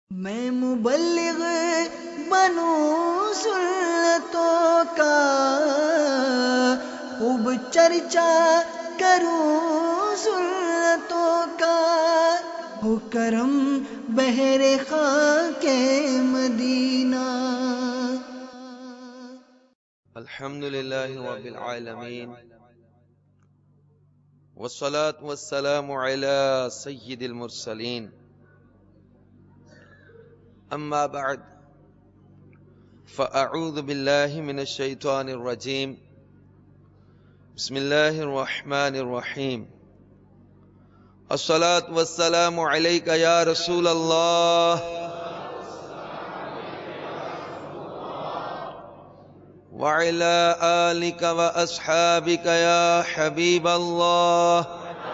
میں مبلغ بنوں سنتوں کا، خوب چرچا کروں سنتوں کا، ہو کرم بہر خاک مدینہ۔ الحمدللہ رب العالمین، والصلاة والسلام علی سید المرسلین، اما بعد فاعوذ باللہ من الشیطان الرجیم، بسم اللہ الرحمن الرحیم۔ الصلاة والسلام علیک یا رسول اللہ، وعلى آلك وأصحابك يا حبيب الله،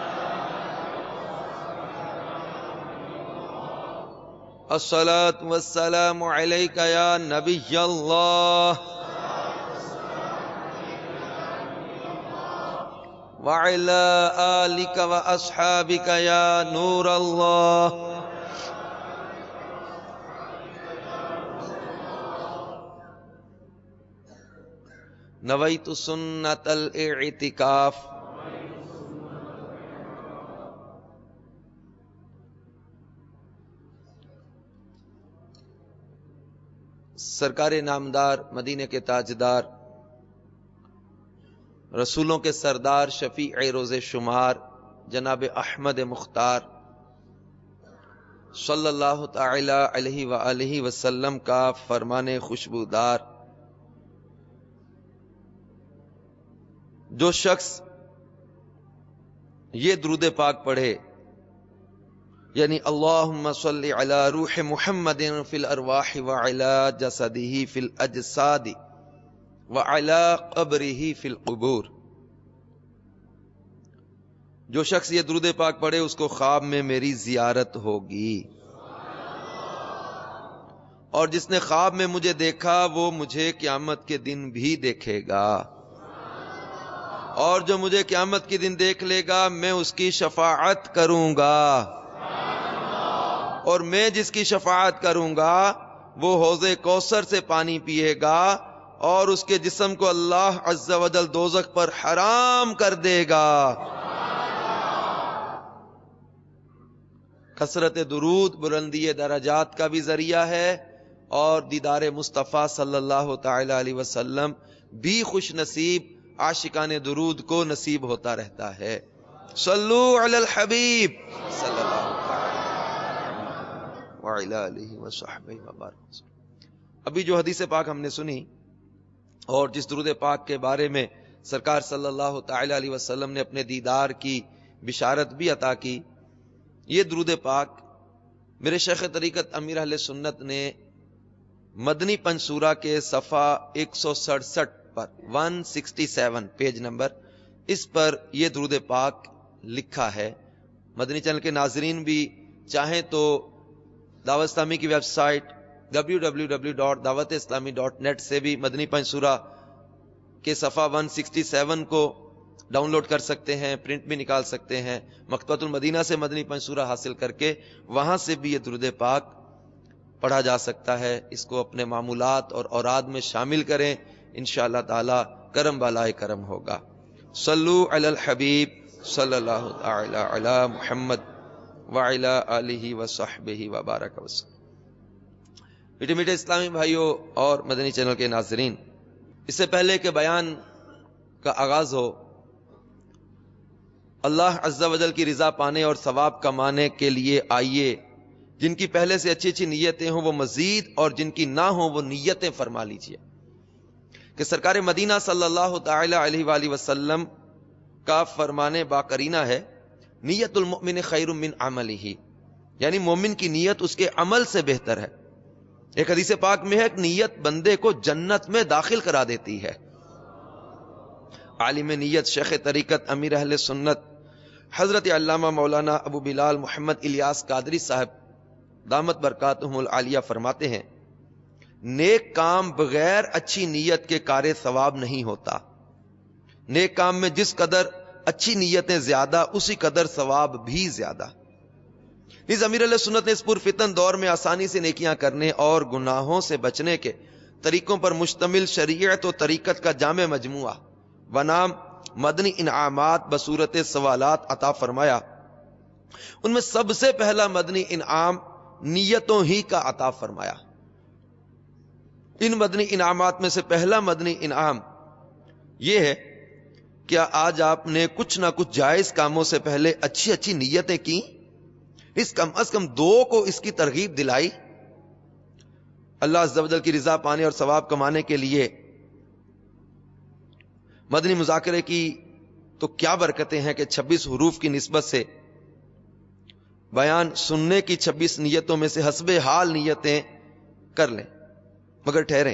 الصلاة والسلام عليك يا نبي الله، وعلى آلك وأصحابك يا نور الله۔ نویت سنت الاعتکاف۔ سرکار نامدار، مدینے کے تاجدار، رسولوں کے سردار، شفیع روز شمار، جناب احمد مختار صلی اللہ تعالی علیہ وآلہ وسلم کا فرمان خوشبودار، جو شخص یہ درود پاک پڑھے، یعنی اللہم صلی علی روح محمد فی الارواح وعلی جسدہ فی الاجساد وعلی قبرہ فی القبور، جو شخص یہ درود پاک پڑھے اس کو خواب میں میری زیارت ہوگی، اور جس نے خواب میں مجھے دیکھا وہ مجھے قیامت کے دن بھی دیکھے گا، اور جو مجھے قیامت کے دن دیکھ لے گا میں اس کی شفاعت کروں گا، اور میں جس کی شفاعت کروں گا وہ حوض کوثر سے پانی پیے گا، اور اس کے جسم کو اللہ عز و جل دوزخ پر حرام کر دے گا۔ کثرت درود بلندی درجات کا بھی ذریعہ ہے، اور دیدار مصطفیٰ صلی اللہ تعالی علیہ وسلم بھی خوش نصیب عاشقان درود کو نصیب ہوتا رہتا ہے۔ صلو علی الحبیب صلی اللہ وعلی آلہ وصحبہ وبارک۔ ابھی جو حدیث پاک ہم نے سنی اور جس درود پاک کے بارے میں سرکار صلی اللہ تعالی علیہ وسلم نے اپنے دیدار کی بشارت بھی عطا کی، یہ درود پاک میرے شیخ طریقت امیر اہل سنت نے مدنی پنصورہ کے صفحہ 167 پر 167 پیج نمبر، اس پر یہ درود پاک لکھا ہے۔ مدنی چینل کے ناظرین بھی چاہیں تو دعوت اسلامی کی ویب سائٹ www.dawatesslami.net سے بھی مدنی پنصورہ کے صفحہ 167 کو ڈاؤن لوڈ کر سکتے ہیں، پرنٹ بھی نکال سکتے ہیں، مکتبۃ المدینہ سے مدنی پنصورہ حاصل کر کے وہاں سے بھی یہ درود پاک پڑھا جا سکتا ہے۔ اس کو اپنے معمولات اور اوراد میں شامل کریں، انشاءاللہ تعالی کرم بالائے کرم ہوگا۔ صلو علی الحبیب صلی اللہ تعالی علی محمد وعلی آلہ وصحبہ وبارک وسلم۔ میٹھے میٹھے اسلامی بھائیوں اور مدنی چینل کے ناظرین، اس سے پہلے کہ بیان کا آغاز ہو، اللہ عز و جل کی رضا پانے اور ثواب کمانے کے لیے آئیے، جن کی پہلے سے اچھی اچھی نیتیں ہوں وہ مزید، اور جن کی نہ ہوں وہ نیتیں فرما لیجیے کہ سرکار مدینہ صلی اللہ تعالی علیہ وآلہ وسلم کا فرمان باقرینہ ہے، نیت المؤمن خیر من عملہ، یعنی مومن کی نیت اس کے عمل سے بہتر ہے۔ ایک حدیث پاک میں ہے کہ نیت بندے کو جنت میں داخل کرا دیتی ہے۔ عالم نیت شیخ طریقت امیر اہل سنت حضرت علامہ مولانا ابو بلال محمد الیاس قادری صاحب دامت برکاتہم العالیہ فرماتے ہیں، نیک کام بغیر اچھی نیت کے کار ثواب نہیں ہوتا۔ نیک کام میں جس قدر اچھی نیتیں زیادہ، اسی قدر ثواب بھی زیادہ۔ نیز امیر علیہ سنت نے اس پرفتن دور میں آسانی سے نیکیاں کرنے اور گناہوں سے بچنے کے طریقوں پر مشتمل شریعت و طریقت کا جامع مجموعہ بنام مدنی انعامات بصورت سوالات عطا فرمایا. ان میں سب سے پہلا مدنی انعام نیتوں ہی کا عطا فرمایا. ان مدنی انعامات میں سے پہلا مدنی انعام یہ ہے، کیا آج آپ نے کچھ نہ کچھ جائز کاموں سے پہلے اچھی اچھی نیتیں کی؟ اس کم از کم 2 کو اس کی ترغیب دلائی. اللہ عز و جل کی رضا پانے اور ثواب کمانے کے لیے مدنی مذاکرے کی تو کیا برکتیں ہیں کہ 26 حروف کی نسبت سے بیان سننے کی 26 نیتوں میں سے حسب حال نیتیں کر لیں مگر ٹھہریں.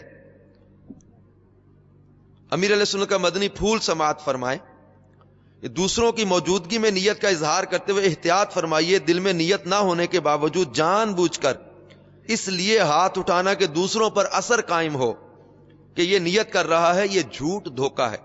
امیر علیہ سنت کا مدنی پھول سماعت فرمائیں. دوسروں کی موجودگی میں نیت کا اظہار کرتے ہوئے احتیاط فرمائیے، دل میں نیت نہ ہونے کے باوجود جان بوجھ کر اس لیے ہاتھ اٹھانا کہ دوسروں پر اثر قائم ہو کہ یہ نیت کر رہا ہے، یہ جھوٹ دھوکہ ہے.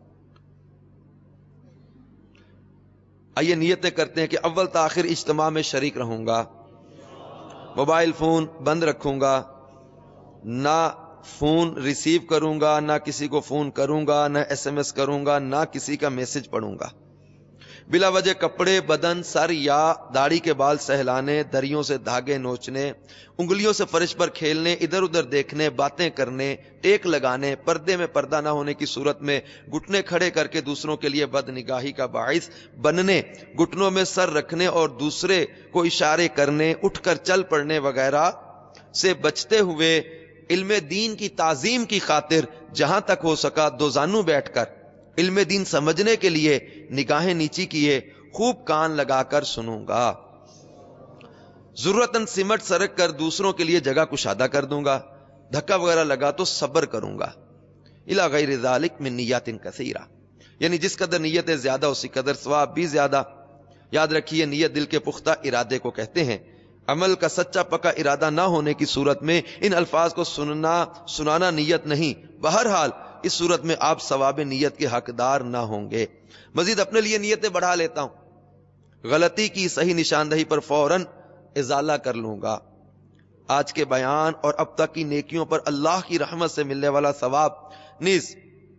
آئیے نیتیں کرتے ہیں کہ اول تاخیر اجتماع میں شریک رہوں گا، موبائل فون بند رکھوں گا، نہ فون ریسیو کروں گا، نہ کسی کو فون کروں گا، نہ ایس ایم ایس کروں گا، نہ کسی کا میسج پڑھوں گا. بلا وجہ کپڑے، بدن، سر یا داڑھی کے بال سہلانے، دریوں سے دھاگے نوچنے، انگلیوں سے فرش پر کھیلنے، ادھر ادھر دیکھنے، باتیں کرنے، ٹیک لگانے، پردے میں پردہ نہ ہونے کی صورت میں گھٹنے کھڑے کر کے دوسروں کے لیے بد نگاہی کا باعث بننے، گھٹنوں میں سر رکھنے اور دوسرے کو اشارے کرنے، اٹھ کر چل پڑنے وغیرہ سے بچتے ہوئے علم دین کی تعظیم کی خاطر جہاں تک ہو سکا دو زانو بیٹھ کر علم دین سمجھنے کے لیے نگاہیں نیچی کیے خوب کان لگا کر سنوں گا. ضرورتاً سمٹ سرک کر دوسروں کے لیے جگہ کشادہ کر دوں گا. دھکا وغیرہ لگا تو صبر کروں گا. الی غیر ذالک من نیات کثیرہ، یعنی جس قدر نیتیں زیادہ اسی قدر ثواب بھی زیادہ. یاد رکھیے نیت دل کے پختہ ارادے کو کہتے ہیں. عمل کا سچا پکا ارادہ نہ ہونے کی صورت میں ان الفاظ کو سنانا نیت نہیں. بہرحال اس صورت میں آپ ثواب نیت کے حقدار نہ ہوں گے. مزید اپنے لیے نیتیں بڑھا لیتا ہوں. غلطی کی صحیح نشاندہی پر فوراً ازالہ کر لوں گا. آج کے بیان اور اب تک کی نیکیوں پر اللہ کی رحمت سے ملنے والا ثواب نیز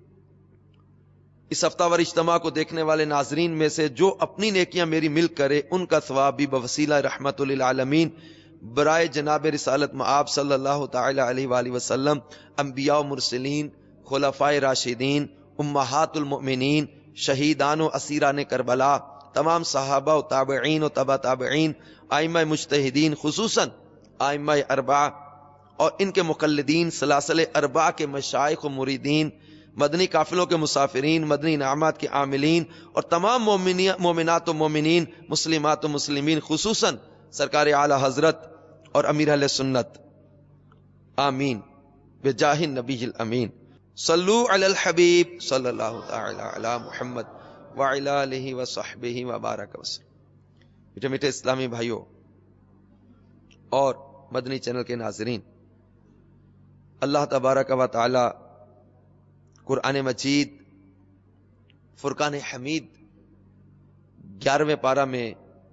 اس ہفتہ وار اجتماع کو دیکھنے والے ناظرین میں سے جو اپنی نیکیاں میری مل کرے ان کا ثواب بھی بوسیلہ رحمت للعالمین برائے جناب رسالت مآب صلی اللہ تعالی علیہ وآلہ وسلم، انبیاء و مرسلین، خلفائے راشدین، امہات المؤمنین، شہیدان و اسیران کربلا، تمام صحابہ و تابعین و تبع تابعین، ائمہ مجتہدین، خصوصاً ائمہ اربعہ اور ان کے مقلدین، سلاسل اربعہ کے مشائخ و مریدین، مدنی قافلوں کے مسافرین، مدنی انعامات کے عاملین اور تمام مومنات و مومنین، مسلمات و مسلمین، خصوصاً سرکار اعلی حضرت اور امیر اہل سنت. آمین بجاہ النبی الامین. صلو علی الحبیب صلی اللہ تعالی علی محمد وعلی آلہ وصحبہ وبارک وسلم. میٹھے میٹھے اسلامی بھائیوں اور مدنی چینل کے ناظرین، اللہ تبارک و تعالی قرآن مجید فرقان حمید 11ویں پارہ میں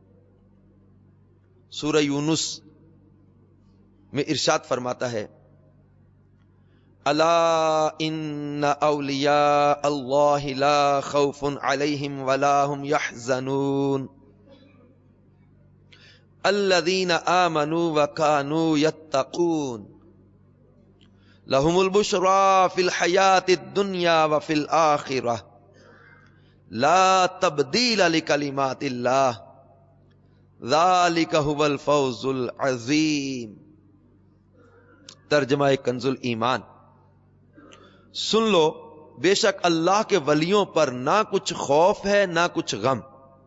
سورہ یونس میں ارشاد فرماتا ہے، الا ان اولیاء اللہ لا خوف علیہم ولا هم يحزنون الذین آمنوا وکانوا یتقون لهم البشرى في الحیاة الدنیا وفی الآخرہ لا تبدیل لکلمات اللہ ذالک هو الفوز العظیم. ترجمہ کنز الایمان. سن لو بے شک اللہ کے ولیوں پر نہ کچھ خوف ہے نہ کچھ غم،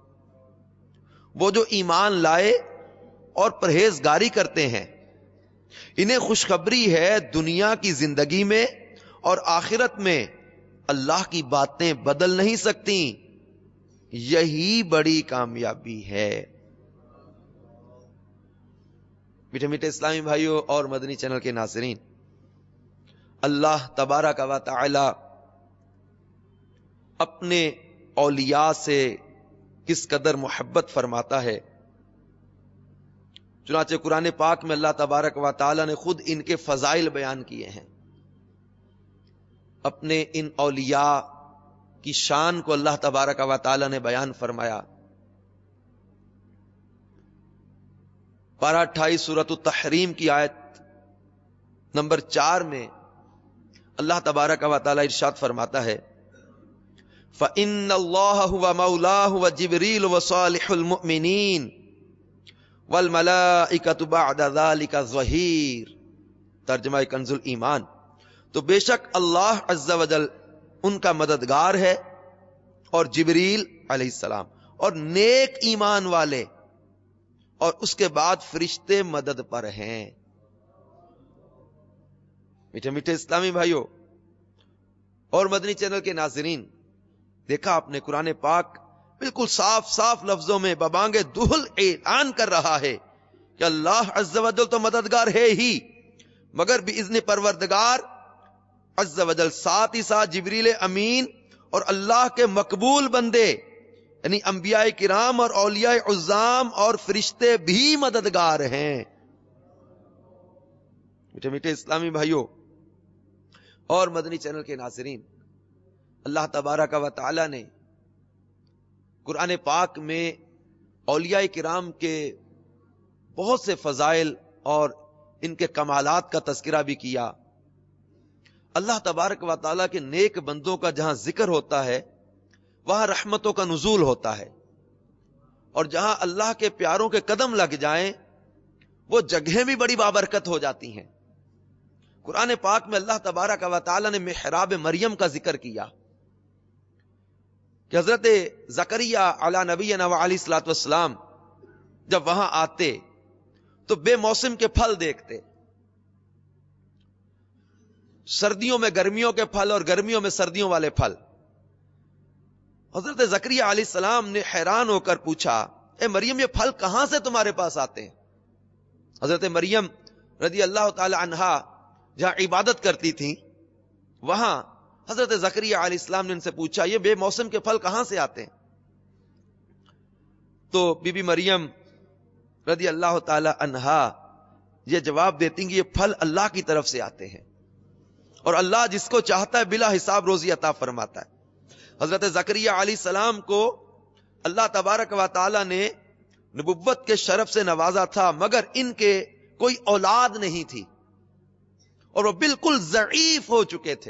وہ جو ایمان لائے اور پرہیزگاری کرتے ہیں. انہیں خوشخبری ہے دنیا کی زندگی میں اور آخرت میں اللہ کی باتیں بدل نہیں سکتی، یہی بڑی کامیابی ہے. میٹھے میٹھے اسلامی بھائیوں اور مدنی چینل کے ناظرین، اللہ تبارک و تعالی اپنے اولیاء سے کس قدر محبت فرماتا ہے چنانچہ قرآن پاک میں اللہ تبارک و تعالی نے خود ان کے فضائل بیان کیے ہیں. اپنے ان اولیاء کی شان کو اللہ تبارک و تعالی نے بیان فرمایا. پارہ 28 سورۃ التحریم کی آیت نمبر 4 میں اللہ تبارک و تعالی ارشاد فرماتا ہے فَإِنَّ اللَّهَ هُوَ مَوْلَاهُ وَجِبْرِيلُ وَصَالِحُ الْمُؤْمِنِينَ وَالْمَلَائِكَةُ بَعْدَ ذَلِكَ ظَهِيرٌ. ترجمہ کنز الایمان. تو بے شک اللہ عز و جل ان کا مددگار ہے اور جبریل علیہ السلام اور نیک ایمان والے اور اس کے بعد فرشتے مدد پر ہیں. میٹھے میٹھے اسلامی بھائیوں اور مدنی چینل کے ناظرین، دیکھا آپ نے قرآن پاک بالکل صاف صاف لفظوں میں ببانگ دہل اعلان کر رہا ہے کہ اللہ عز و جل تو مددگار ہے ہی، مگر باذن پروردگار عز و جل ساتھ ہی ساتھ جبریل امین اور اللہ کے مقبول بندے یعنی انبیاء کرام اور اولیاء عظام اور فرشتے بھی مددگار ہیں. میٹھے میٹھے اسلامی بھائیوں اور مدنی چینل کے ناظرین، اللہ تبارک و تعالی نے قرآن پاک میں اولیاء کرام کے بہت سے فضائل اور ان کے کمالات کا تذکرہ بھی کیا. اللہ تبارک و تعالی کے نیک بندوں کا جہاں ذکر ہوتا ہے وہاں رحمتوں کا نزول ہوتا ہے، اور جہاں اللہ کے پیاروں کے قدم لگ جائیں وہ جگہیں بھی بڑی بابرکت ہو جاتی ہیں. قرآن پاک میں اللہ تبارک و تعالی نے محراب مریم کا ذکر کیا کہ حضرت زکریا علی نبینا و علیہ الصلوۃ والسلام جب وہاں آتے تو بے موسم کے پھل دیکھتے، سردیوں میں گرمیوں کے پھل اور گرمیوں میں سردیوں والے پھل. حضرت زکریا علیہ السلام نے حیران ہو کر پوچھا اے مریم یہ پھل کہاں سے تمہارے پاس آتے ہیں؟ حضرت مریم رضی اللہ تعالی عنہا جہاں عبادت کرتی تھیں وہاں حضرت زکریا علیہ السلام نے ان سے پوچھا یہ بے موسم کے پھل کہاں سے آتے ہیں؟ تو بی بی مریم رضی اللہ تعالی عنہا یہ جواب دیتی کہ یہ پھل اللہ کی طرف سے آتے ہیں اور اللہ جس کو چاہتا ہے بلا حساب روزی عطا فرماتا ہے. حضرت زکریا علیہ السلام کو اللہ تبارک و تعالی نے نبوت کے شرف سے نوازا تھا، مگر ان کے کوئی اولاد نہیں تھی اور وہ بالکل ضعیف ہو چکے تھے.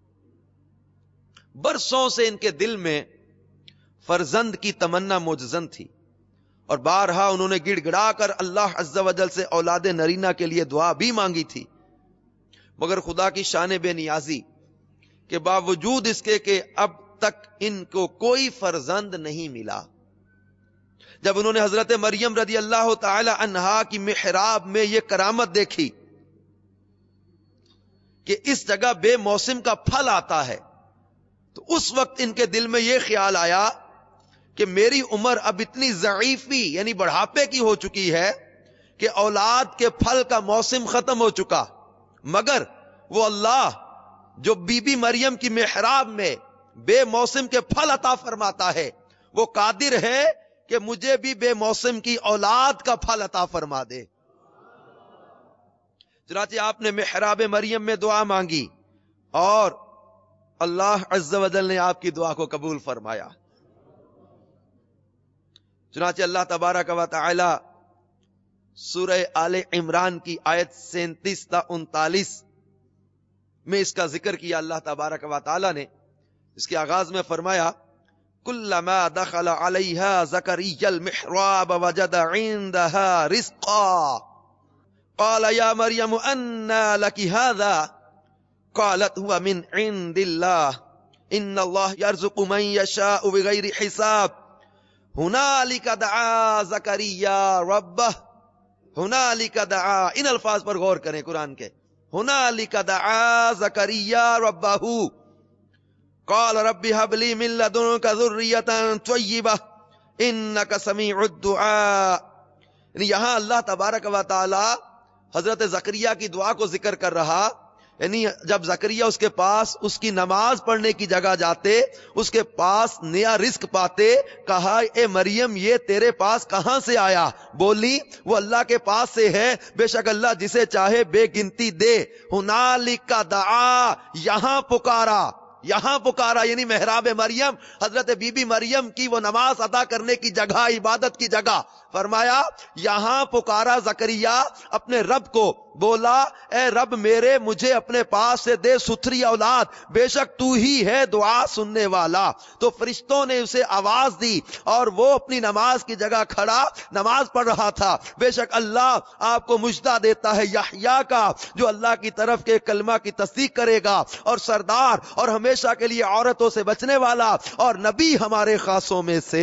برسوں سے ان کے دل میں فرزند کی تمنا موجزن تھی اور بارہا انہوں نے گڑ گڑا کر اللہ عز و جل سے اولاد نرینہ کے لیے دعا بھی مانگی تھی، مگر خدا کی شان بے نیازی کے باوجود اس کے کہ اب تک ان کو کوئی فرزند نہیں ملا. جب انہوں نے حضرت مریم رضی اللہ تعالی عنہا کی محراب میں یہ کرامت دیکھی کہ اس جگہ بے موسم کا پھل آتا ہے، تو اس وقت ان کے دل میں یہ خیال آیا کہ میری عمر اب اتنی ضعیفی یعنی بڑھاپے کی ہو چکی ہے کہ اولاد کے پھل کا موسم ختم ہو چکا، مگر وہ اللہ جو بی بی مریم کی محراب میں بے موسم کے پھل عطا فرماتا ہے وہ قادر ہے کہ مجھے بھی بے موسم کی اولاد کا پھل عطا فرما دے. چنانچہ آپ نے محراب مریم میں دعا مانگی اور اللہ عز و جل نے آپ کی دعا کو قبول فرمایا. چنانچہ اللہ تبارک و تعالی سورہ آل عمران کی آیت 37 تا 39 میں اس کا ذکر کیا. اللہ تبارک و تعالی نے اس کے آغاز میں فرمایا کلما دخل علیہا زکریا المحراب وجد عندها رزقا قال یا مریم انا لک هذا قالت هو من عند الله ان الله يرزق من يشاء بغیر حساب هنالک دعا زکریا ربہ. ہنالک دعا، ان الفاظ پر غور کریں قرآن کے. ہنالک دعا زکریا ربہ قال رب هب لي من لدنك ذرية طيبة انك سميع الدعاء. یعنی یہاں اللہ تبارک و تعالی حضرت زکریا کی دعا کو ذکر کر رہا یعنی جب زکریا اس کے پاس اس کی نماز پڑھنے کی جگہ جاتے، اس کے پاس نیا رزق پاتے، کہا اے مریم یہ تیرے پاس کہاں سے آیا؟ بولی وہ اللہ کے پاس سے ہے، بے شک اللہ جسے چاہے بے گنتی دے۔ ہنالک دعا، یہاں پکارا، یہاں پکارا یعنی محراب مریم، حضرت بی بی مریم کی وہ نماز ادا کرنے کی جگہ، عبادت کی جگہ، فرمایا یہاں پکارا زکریا اپنے رب کو، بولا اے رب میرے مجھے اپنے پاس سے دے ستھری اولاد، بے شک تو ہی ہے دعا سننے والا۔ تو فرشتوں نے اسے آواز دی اور وہ اپنی نماز کی جگہ کھڑا نماز پڑھ رہا تھا۔ بے شک اللہ آپ کو مجدہ دیتا ہے یحییٰ کا، جو اللہ کی طرف کے کلمہ کی تصدیق کرے گا، اور سردار اور ہمیشہ کے لیے عورتوں سے بچنے والا اور نبی ہمارے خاصوں میں سے۔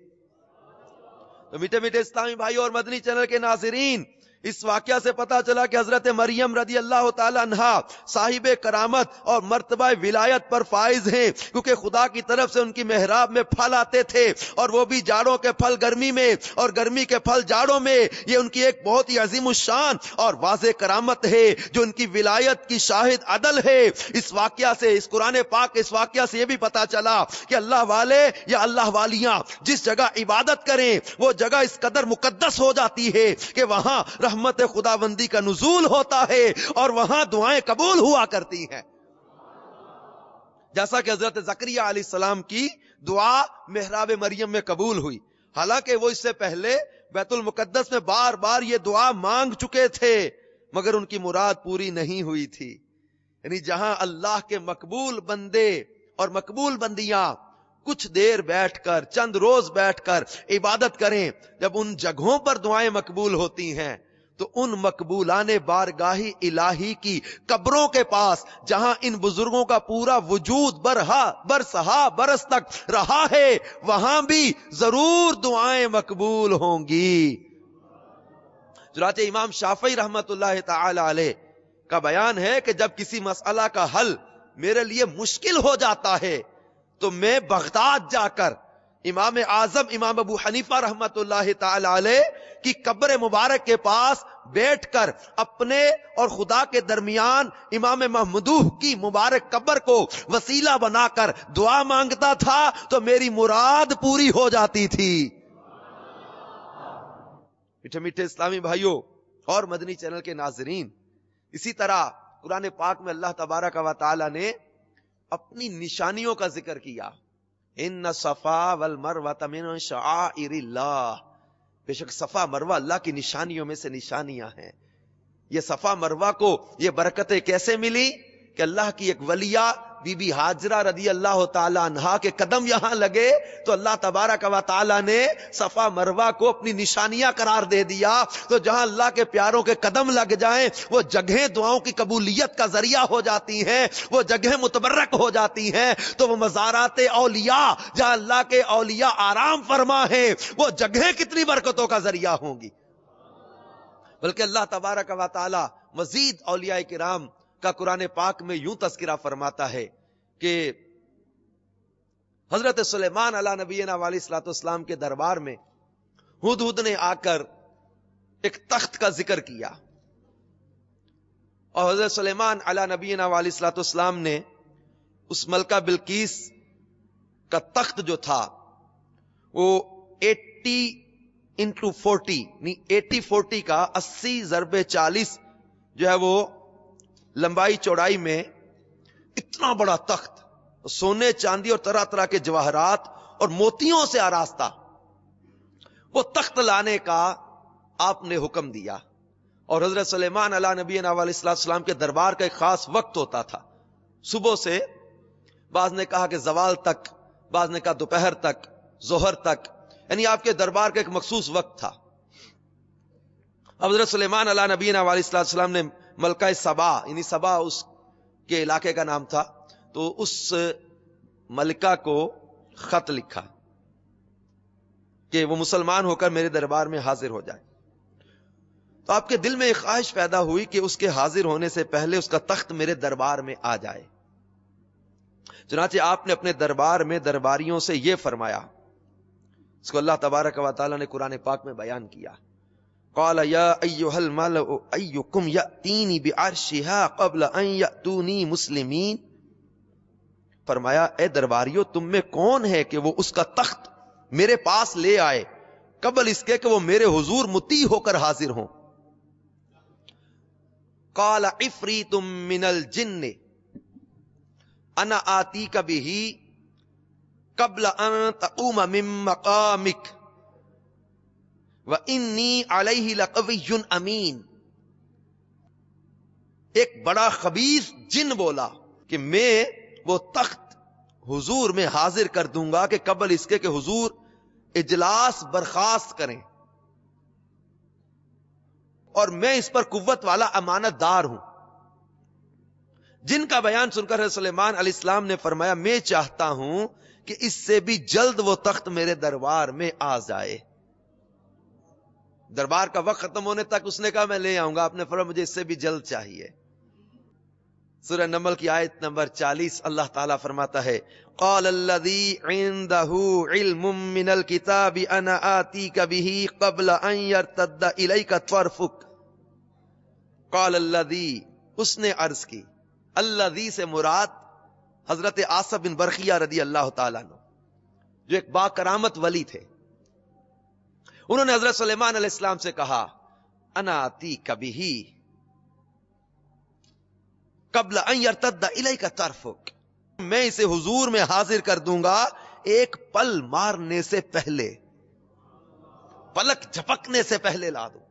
تو میٹھے میٹھے اسلامی بھائی اور مدنی چینل کے ناظرین، اس واقعہ سے پتا چلا کہ حضرت مریم رضی اللہ تعالی عنہا صاحب کرامت اور مرتبہ ولایت پر فائز ہیں، کیونکہ خدا کی طرف سے ان کی محراب میں پھل آتے تھے، اور وہ بھی جاڑوں کے پھل گرمی میں اور گرمی کے پھل جاڑوں میں۔ یہ ان کی ایک بہت ہی عظیم الشان اور واضح کرامت ہے جو ان کی ولایت کی شاہد عدل ہے۔ اس واقعہ سے، اس قرآن پاک اس واقعہ سے یہ بھی پتا چلا کہ اللہ والے یا اللہ والیاں جس جگہ عبادت کریں وہ جگہ اس قدر مقدس ہو جاتی ہے کہ وہاں رحمت خداوندی کا نزول ہوتا ہے اور وہاں دعائیں قبول ہوا کرتی ہیں، جیسا کہ حضرت زکریا علیہ السلام کی دعا محراب مریم میں قبول ہوئی۔ حالانکہ وہ اس سے پہلے بیت المقدس میں بار بار یہ دعا مانگ چکے تھے، مگر ان کی مراد پوری نہیں ہوئی تھی۔ یعنی جہاں اللہ کے مقبول بندے اور مقبول بندیاں کچھ دیر بیٹھ کر، چند روز بیٹھ کر عبادت کریں، جب ان جگہوں پر دعائیں مقبول ہوتی ہیں تو ان مقبولان بارگاہی الہی کی قبروں کے پاس، جہاں ان بزرگوں کا پورا وجود برسہا برس تک رہا ہے، وہاں بھی ضرور دعائیں مقبول ہوں گی۔ چنانچہ امام شافعی رحمت اللہ تعالی علیہ کا بیان ہے کہ جب کسی مسئلہ کا حل میرے لیے مشکل ہو جاتا ہے تو میں بغداد جا کر امام اعظم امام ابو حنیفہ رحمت اللہ تعالی علیہ کی قبر مبارک کے پاس بیٹھ کر اپنے اور خدا کے درمیان امام محمودہ کی مبارک قبر کو وسیلہ بنا کر دعا مانگتا تھا تو میری مراد پوری ہو جاتی تھی۔ میٹھے میٹھے اسلامی بھائیوں اور مدنی چینل کے ناظرین، اسی طرح قرآن پاک میں اللہ تبارک و تعالی نے اپنی نشانیوں کا ذکر کیا۔ ان صفا والمروہ من شعائر اللہ، بے شک صفا مروہ اللہ کی نشانیوں میں سے نشانیاں ہیں۔ یہ صفا مروہ کو یہ برکتیں کیسے ملی کہ اللہ کی ایک ولیہ بی بی ہاجرہ رضی اللہ تعالی عنہا کے قدم یہاں لگے تو اللہ تبارک و تعالی نے صفا مروہ کو اپنی نشانیاں قرار دے دیا۔ تو جہاں اللہ کے پیاروں کے قدم لگ جائیں وہ جگہیں دعاؤں کی قبولیت کا ذریعہ ہو جاتی ہیں، وہ جگہیں متبرک ہو جاتی ہیں۔ تو وہ مزارات اولیاء جہاں اللہ کے اولیاء آرام فرما ہیں، وہ جگہیں کتنی برکتوں کا ذریعہ ہوں گی۔ بلکہ اللہ تبارک و تعالی مزید اولیاء کرام کا قرآن پاک میں یوں تذکرہ فرماتا ہے کہ حضرت سلیمان علیہ نبینا علیہ الصلوۃ والسلام کے دربار میں ہدہد نے آ کر ایک تخت کا ذکر کیا، اور حضرت سلیمان علیہ نبینا علیہ الصلوۃ والسلام نے اس ملکہ بلقیس کا تخت جو تھا وہ 80x40 یعنی 80-40 کا 80x40 جو ہے وہ لمبائی چوڑائی میں اتنا بڑا تخت، سونے چاندی اور طرح طرح کے جواہرات اور موتیوں سے آراستہ، وہ تخت لانے کا آپ نے حکم دیا۔ اور حضرت سلیمان علیہ نبینا علیہ السلام کے دربار کا ایک خاص وقت ہوتا تھا، صبح سے، بعض نے کہا کہ زوال تک، بعض نے کہا دوپہر تک، ظہر تک، یعنی آپ کے دربار کا ایک مخصوص وقت تھا۔ حضرت سلیمان علیہ نبینا علیہ السلام نے ملکہ سبا، یعنی سبا اس کے علاقے کا نام تھا، تو اس ملکہ کو خط لکھا کہ وہ مسلمان ہو کر میرے دربار میں حاضر ہو جائے۔ تو آپ کے دل میں ایک خواہش پیدا ہوئی کہ اس کے حاضر ہونے سے پہلے اس کا تخت میرے دربار میں آ جائے۔ چنانچہ آپ نے اپنے دربار میں درباریوں سے یہ فرمایا، اس کو اللہ تبارک و تعالی نے قرآن پاک میں بیان کیا، قال یا ایھا الملأ ایکم یأتینی بعرشها قبل ان یأتونی مسلمین، فرمایا اے درباریو تم میں کون ہے کہ وہ اس کا تخت میرے پاس لے آئے قبل اس کے کہ وہ میرے حضور مطیع ہو کر حاضر ہوں. قال عفریت من الجن انا آتیک بہ قبل ان تقوم من مقامک وانی علیہ لقوی امین. ایک بڑا خبیث جن بولا کہ میں وہ تخت حضور میں حاضر کر دوں گا کہ قبل اس کے کہ حضور اجلاس برخاست کریں، اور میں اس پر قوت والا امانت دار ہوں. جن کا بیان سن کر سلیمان علیہ السلام نے فرمایا میں چاہتا ہوں کہ اس سے بھی جلد وہ تخت میرے دربار میں آ جائے. دربار کا وقت ختم ہونے تک اس نے کہا میں لے آؤں گا، آپ نے فرمایا مجھے اس سے بھی جلد چاہیے. سورہ نمل کی آیت نمبر 40 اللہ تعالیٰ فرماتا ہے قال الذی عنده علم من الکتاب انا آتیک بہ قبل ان یرتد الیک طرفک. قال الذی، اس نے عرض کی، الذی سے مراد حضرت عاصب بن برخیہ رضی اللہ تعالیٰ عنہ جو ایک با کرامت ولی تھے. انہوں نے حضرت سلیمان علیہ السلام سے کہا انا آتیک بہ قبل ان یرتد الیک طرفک، میں اسے حضور میں حاضر کر دوں گا ایک پل مارنے سے پہلے، پلک جھپکنے سے پہلے لا دوں.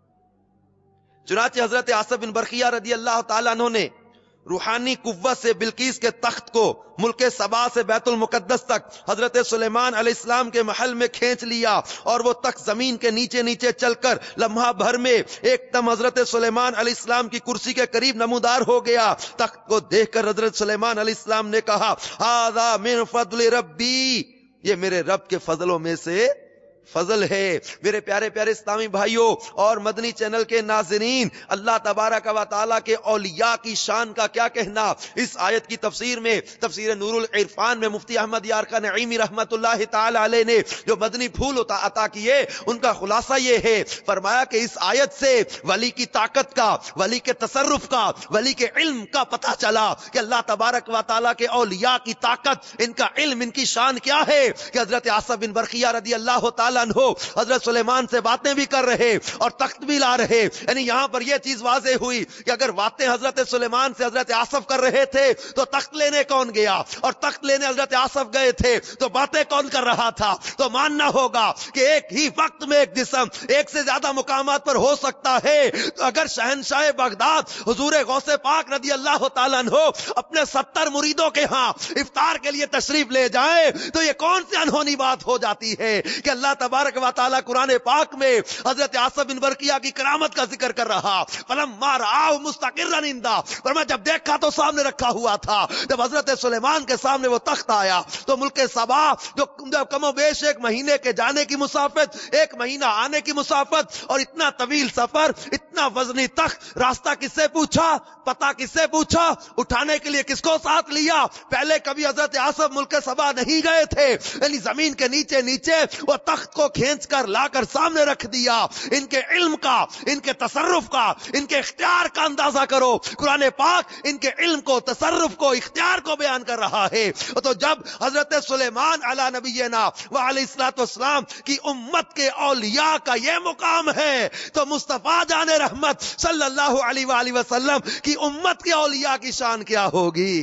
چنانچہ حضرت عاصب بن برخیہ رضی اللہ تعالیٰ عنہ نے روحانی قوت سے بلقیس کے تخت کو ملک سبا سے بیت المقدس تک حضرت سلیمان علیہ السلام کے محل میں کھینچ لیا، اور وہ تخت زمین کے نیچے نیچے چل کر لمحہ بھر میں ایک دم حضرت سلیمان علیہ السلام کی کرسی کے قریب نمودار ہو گیا. تخت کو دیکھ کر حضرت سلیمان علیہ السلام نے کہا ھذا من فضل ربی، یہ میرے رب کے فضلوں میں سے فضل ہے. میرے پیارے پیارے اسلامی بھائیوں اور مدنی چینل کے ناظرین، اللہ تبارک و تعالیٰ کے اولیاء کی شان کا کیا کہنا. اس آیت کی تفسیر میں تفسیر نور العرفان میں مفتی احمد یارقا نعیمی رحمت اللہ تعالی علیہ نے جو مدنی پھول عطا کیے ان کا خلاصہ یہ ہے، فرمایا کہ اس آیت سے ولی کی طاقت کا، ولی کے تصرف کا، ولی کے علم کا پتہ چلا کہ اللہ تبارک و تعالیٰ کے اولیاء کی طاقت، ان کا علم، ان کی شان کیا ہے کہ حضرت عاصب بن برخیہ رضی اللہ تعالیٰ عنہ حضرت سلیمان سے باتیں بھی کر رہے اور تخت بھی لا رہے. یعنی یہاں پر یہ چیز واضح ہوئی کہ اگر باتیں حضرت سلیمان سے حضرت عاصف کر رہے تھے تو تخت لینے کون گیا، اور تخت لینے حضرت عاصف گئے تھے تو باتیں کون کر رہا تھا. تو ماننا ہوگا کہ ایک ہی وقت میں ایک جسم ایک سے زیادہ مقامات پر ہو سکتا ہے. تو اگر شہنشاہ بغداد حضور غوث پاک رضی اللہ تعالیٰ عنہ اپنے 70 مریدوں کے ہاں افطار کے لیے تشریف لے جائیں تو یہ کون سی انہونی بات ہو جاتی ہے کہ اللہ تبارک و تعالیٰ قرآن پاک میں حضرت عاصب بن برقیہ کی کرامت کا ذکر کر رہا. فلما رآہ مستقرا عنده، فرمایا جب دیکھا تو سامنے رکھا ہوا تھا. جب حضرت سلیمان کے سامنے وہ تخت آیا تو ملک سبا جو کم و بیش ایک مہینے کے جانے کی مسافت، ایک مہینہ آنے کی مسافت، اور اتنا طویل سفر، اتنا وزنی تخت، راستہ کس سے پوچھا، پتہ کس سے پوچھا، اٹھانے کے لیے کس کو ساتھ لیا. پہلے کبھی حضرت عاصب ملک سبا نہیں گئے تھے، یعنی زمین کے نیچے نیچے وہ تخت کو کھینچ کر لا کر سامنے رکھ دیا. ان کے علم کا، ان کے تصرف کا، ان کے اختیار کا اندازہ کرو. قرآن پاک ان کے علم کو، تصرف کو، اختیار کو بیان کر رہا ہے. تو جب حضرت سلیمان علی نبینا و علیہ الصلوۃ والسلام کی امت کے اولیاء کا یہ مقام ہے تو مصطفیٰ جان رحمت صلی اللہ علیہ وآلہ وسلم کی امت کے اولیاء کی شان کیا ہوگی.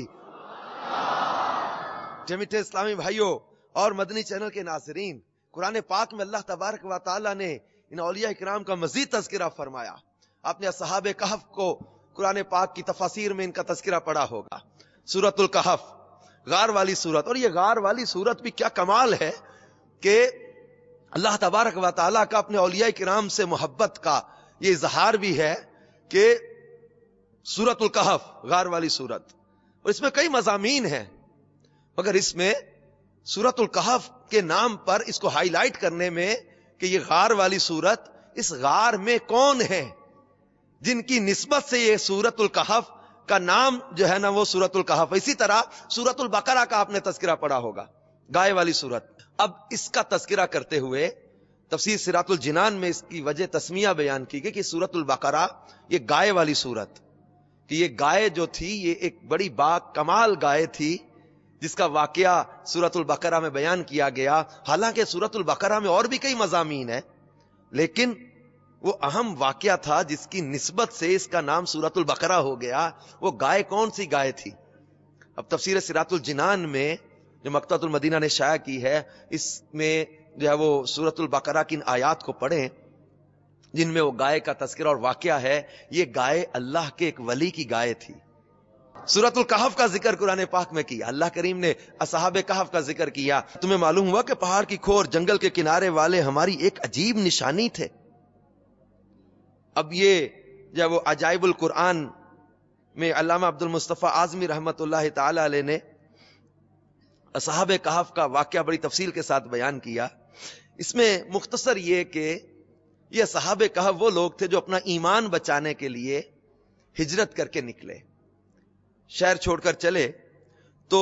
میٹھے اسلامی بھائیوں اور مدنی چینل کے ناظرین، قرآن پاک میں اللہ تبارک و تعالیٰ نے ان اولیاء کرام کا مزید تذکرہ فرمایا. آپ نے اصحاب کہف کو قرآن پاک کی تفاسیر میں ان کا تذکرہ پڑھا ہوگا. سورۃ الکہف غار والی سورت، اور یہ غار والی سورت بھی کیا کمال ہے کہ اللہ تبارک و تعالیٰ کا اپنے اولیاء کرام سے محبت کا یہ اظہار بھی ہے کہ سورۃ الکہف غار والی سورت، اور اس میں کئی مضامین ہیں، مگر اس میں سورۃ الکہف کے نام پر اس کو ہائی لائٹ کرنے میں کہ یہ غار والی سورت، اس غار میں کون ہے جن کی نسبت سے یہ سورۃ الکہف کا نام جو ہے نا وہ سورۃ الکہف. اسی طرح سورۃ البقرہ کا آپ نے تذکرہ پڑھا ہوگا، گائے والی سورت. اب اس کا تذکرہ کرتے ہوئے تفسیر سراۃ الجنان میں اس کی وجہ تسمیہ بیان کی گئی کہ سورۃ البقرہ یہ گائے والی سورت، کہ یہ گائے جو تھی یہ ایک بڑی با کمال گائے تھی جس کا واقعہ سورۃ البقرہ میں بیان کیا گیا. حالانکہ سورۃ البقرہ میں اور بھی کئی مضامین ہیں، لیکن وہ اہم واقعہ تھا جس کی نسبت سے اس کا نام سورۃ البقرہ ہو گیا. وہ گائے کون سی گائے تھی؟ اب تفسیر سراۃ الجنان میں جو مکتبۃ المدینہ نے شائع کی ہے، اس میں جو ہے وہ سورۃ البقرہ کی ان آیات کو پڑھیں جن میں وہ گائے کا تذکرہ اور واقعہ ہے. یہ گائے اللہ کے ایک ولی کی گائے تھی. سورۃ الکہف کا ذکر قرآن پاک میں کیا، اللہ کریم نے اصحاب کہف کا ذکر کیا. تمہیں معلوم ہوا کہ پہاڑ کی کھور جنگل کے کنارے والے ہماری ایک عجیب نشانی تھے. اب یہ جب وہ عجائب القرآن میں علامہ عبد المصطفیٰ اعظمی رحمت اللہ تعالی علیہ نے اصحاب کہف کا واقعہ بڑی تفصیل کے ساتھ بیان کیا. اس میں مختصر یہ کہ یہ اصحاب کہف وہ لوگ تھے جو اپنا ایمان بچانے کے لیے ہجرت کر کے نکلے، شہر چھوڑ کر چلے. تو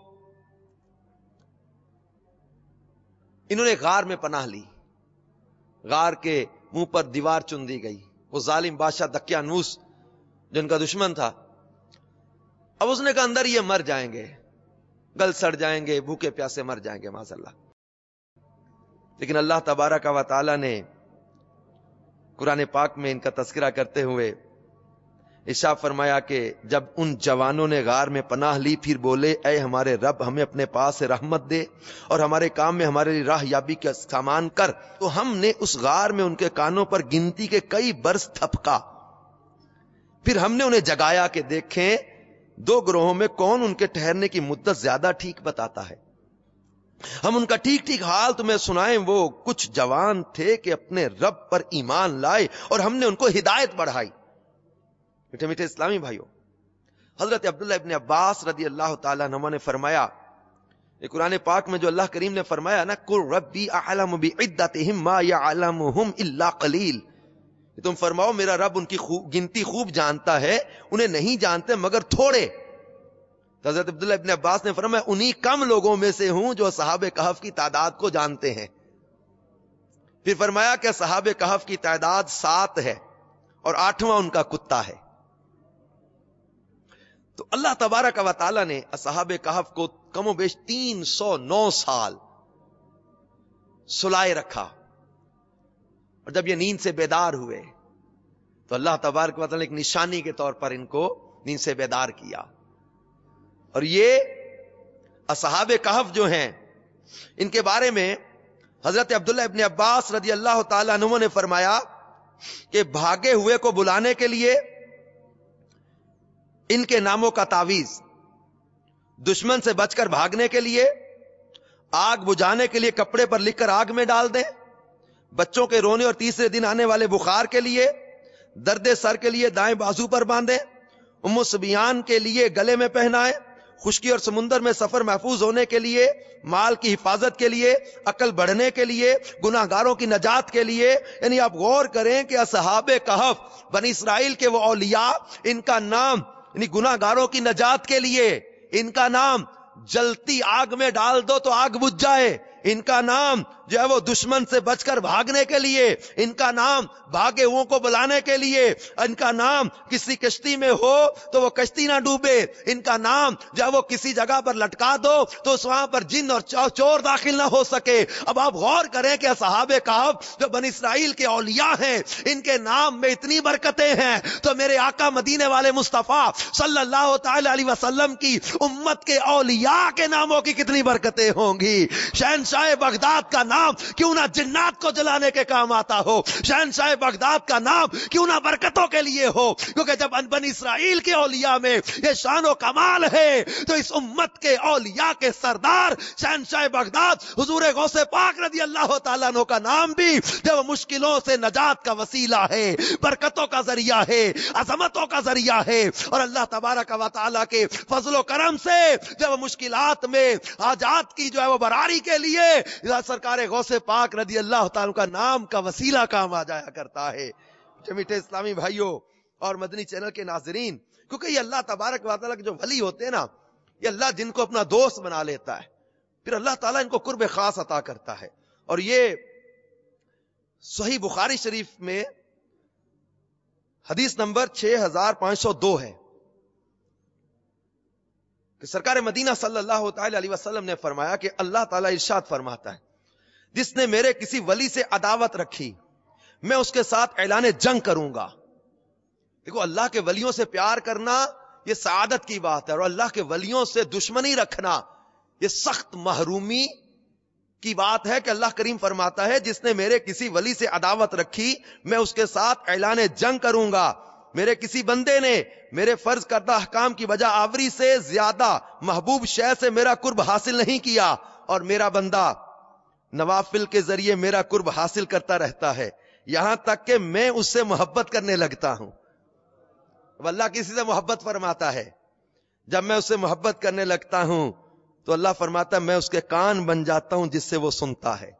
انہوں نے غار میں پناہ لی. غار کے منہ پر دیوار چن دی گئی. وہ ظالم بادشاہ دقیانوس جو ان کا دشمن تھا، اب اس نے کہا اندر یہ مر جائیں گے، گل سڑ جائیں گے، بھوکے پیاسے مر جائیں گے معاذ اللہ. لیکن اللہ تبارک و تعالی نے قرآن پاک میں ان کا تذکرہ کرتے ہوئے ارشاد فرمایا کہ جب ان جوانوں نے غار میں پناہ لی پھر بولے اے ہمارے رب ہمیں اپنے پاس سے رحمت دے اور ہمارے کام میں ہمارے راہ یابی کا سامان کر. تو ہم نے اس غار میں ان کے کانوں پر گنتی کے کئی برس تھپکا. پھر ہم نے انہیں جگایا کہ دیکھیں دو گروہوں میں کون ان کے ٹھہرنے کی مدت زیادہ ٹھیک بتاتا ہے. ہم ان کا ٹھیک ٹھیک حال تمہیں سنائیں. وہ کچھ جوان تھے کہ اپنے رب پر ایمان لائے اور ہم نے ان کو ہدایت بڑھائی. میٹھے میٹھے اسلامی بھائیوں، حضرت عبداللہ ابن عباس رضی اللہ تعالیٰ عنہ نے فرمایا، یہ قرآن پاک میں جو اللہ کریم نے فرمایا نا قل ربی اعلم بعدتہم ما یعلمہم الا قلیل، تم فرماؤ میرا رب ان کی گنتی خوب جانتا ہے، انہیں نہیں جانتے مگر تھوڑے. حضرت عبداللہ ابن عباس نے فرمایا انہی کم لوگوں میں سے ہوں جو اصحاب کہف کی تعداد کو جانتے ہیں. پھر فرمایا کہ اصحاب کہف کی تعداد 7 ہے اور 8واں ان کا کتا ہے. تو اللہ تبارک و تعالی نے اصحاب کہف کو کم و بیش 309 سال سلائے رکھا، اور جب یہ نیند سے بیدار ہوئے تو اللہ تبارک و تعالی نے ایک نشانی کے طور پر ان کو نیند سے بیدار کیا. اور یہ اصحاب کہف جو ہیں ان کے بارے میں حضرت عبداللہ ابن عباس رضی اللہ تعالی عنہ نے فرمایا کہ بھاگے ہوئے کو بلانے کے لیے ان کے ناموں کا تعویذ، دشمن سے بچ کر بھاگنے کے لیے، آگ بجھانے کے لیے کپڑے پر لکھ کر آگ میں ڈال دیں، بچوں کے رونے اور تیسرے دن آنے والے بخار کے لیے، درد سر کے لیے دائیں بازو پر باندھیں، ام سبیان کے لیے گلے میں پہنائیں، خشکی اور سمندر میں سفر محفوظ ہونے کے لیے، مال کی حفاظت کے لیے، عقل بڑھنے کے لیے، گناہ گاروں کی نجات کے لیے. یعنی آپ غور کریں کہ اصحاب کہف بنی اسرائیل کے وہ اولیاء، ان کا نام یعنی گناہ گاروں کی نجات کے لیے، ان کا نام جلتی آگ میں ڈال دو تو آگ بجھ جائے، ان کا نام جو ہے وہ دشمن سے بچ کر بھاگنے کے لیے، ان کا نام بھاگے ہوئوں کو بلانے کے لیے، ان کا نام کسی کشتی میں ہو تو وہ کشتی نہ ڈوبے، ان کا نام جو ہے وہ کسی جگہ پر لٹکا دو تو اس وہاں پر جن اور چور داخل نہ ہو سکے. اب آپ غور کریں کہ اصحاب کہف جو بنی اسرائیل کے اولیاء ہیں، ان کے نام میں اتنی برکتیں ہیں، تو میرے آقا مدینے والے مصطفیٰ صلی اللہ تعالی علیہ وسلم کی امت کے اولیاء کے ناموں کی کتنی برکتیں ہوں گی. شہنشاہ بغداد کا نام کیوں نہ جنات کو جلانے کے کام آتا ہو، شہنشاہ بغداد کا نام کیوں نہ برکتوں کے لیے ہو، کیونکہ جب بنی اسرائیل کے اولیاء میں یہ شان و کمال ہے تو اس امت کے اولیاء کے سردار شہنشاہ بغداد حضور غوث پاک رضی اللہ تعالیٰ عنہ کا نام بھی جب مشکلوں سے نجات کا وسیلہ ہے، برکتوں کا ذریعہ ہے، عظمتوں کا ذریعہ ہے. اور اللہ تبارک و تعالیٰ کے فضل و کرم سے جب مشکلات میں حاجات کی جو ہے وہ براری کے لیے سرکار غوث پاک رضی اللہ تعالیٰ کا نام کا وسیلہ کام آ جایا کرتا ہے. میٹھے اسلامی بھائیوں اور مدنی چینل کے ناظرین، کیونکہ یہ اللہ تبارک و تعالیٰ کے جو ولی ہوتے ہیں نا، یہ اللہ جن کو اپنا دوست بنا لیتا ہے پھر اللہ تعالیٰ ان کو قرب خاص عطا کرتا ہے. اور یہ صحیح بخاری شریف میں حدیث نمبر 6502 ہے کہ سرکار مدینہ صلی اللہ تعالی علیہ وسلم نے فرمایا کہ اللہ تعالیٰ ارشاد فرماتا ہے جس نے میرے کسی ولی سے عداوت رکھی میں اس کے ساتھ اعلان جنگ کروں گا. دیکھو اللہ کے ولیوں سے پیار کرنا یہ سعادت کی بات ہے، اور اللہ کے ولیوں سے دشمنی رکھنا یہ سخت محرومی کی بات ہے کہ اللہ کریم فرماتا ہے جس نے میرے کسی ولی سے عداوت رکھی میں اس کے ساتھ اعلان جنگ کروں گا. میرے کسی بندے نے میرے فرض کردہ احکام کی بجا آوری سے زیادہ محبوب شے سے میرا قرب حاصل نہیں کیا، اور میرا بندہ نوافل کے ذریعے میرا قرب حاصل کرتا رہتا ہے یہاں تک کہ میں اس سے محبت کرنے لگتا ہوں. اللہ کسی سے محبت فرماتا ہے، جب میں اس سے محبت کرنے لگتا ہوں تو اللہ فرماتا ہے میں اس کے کان بن جاتا ہوں جس سے وہ سنتا ہے،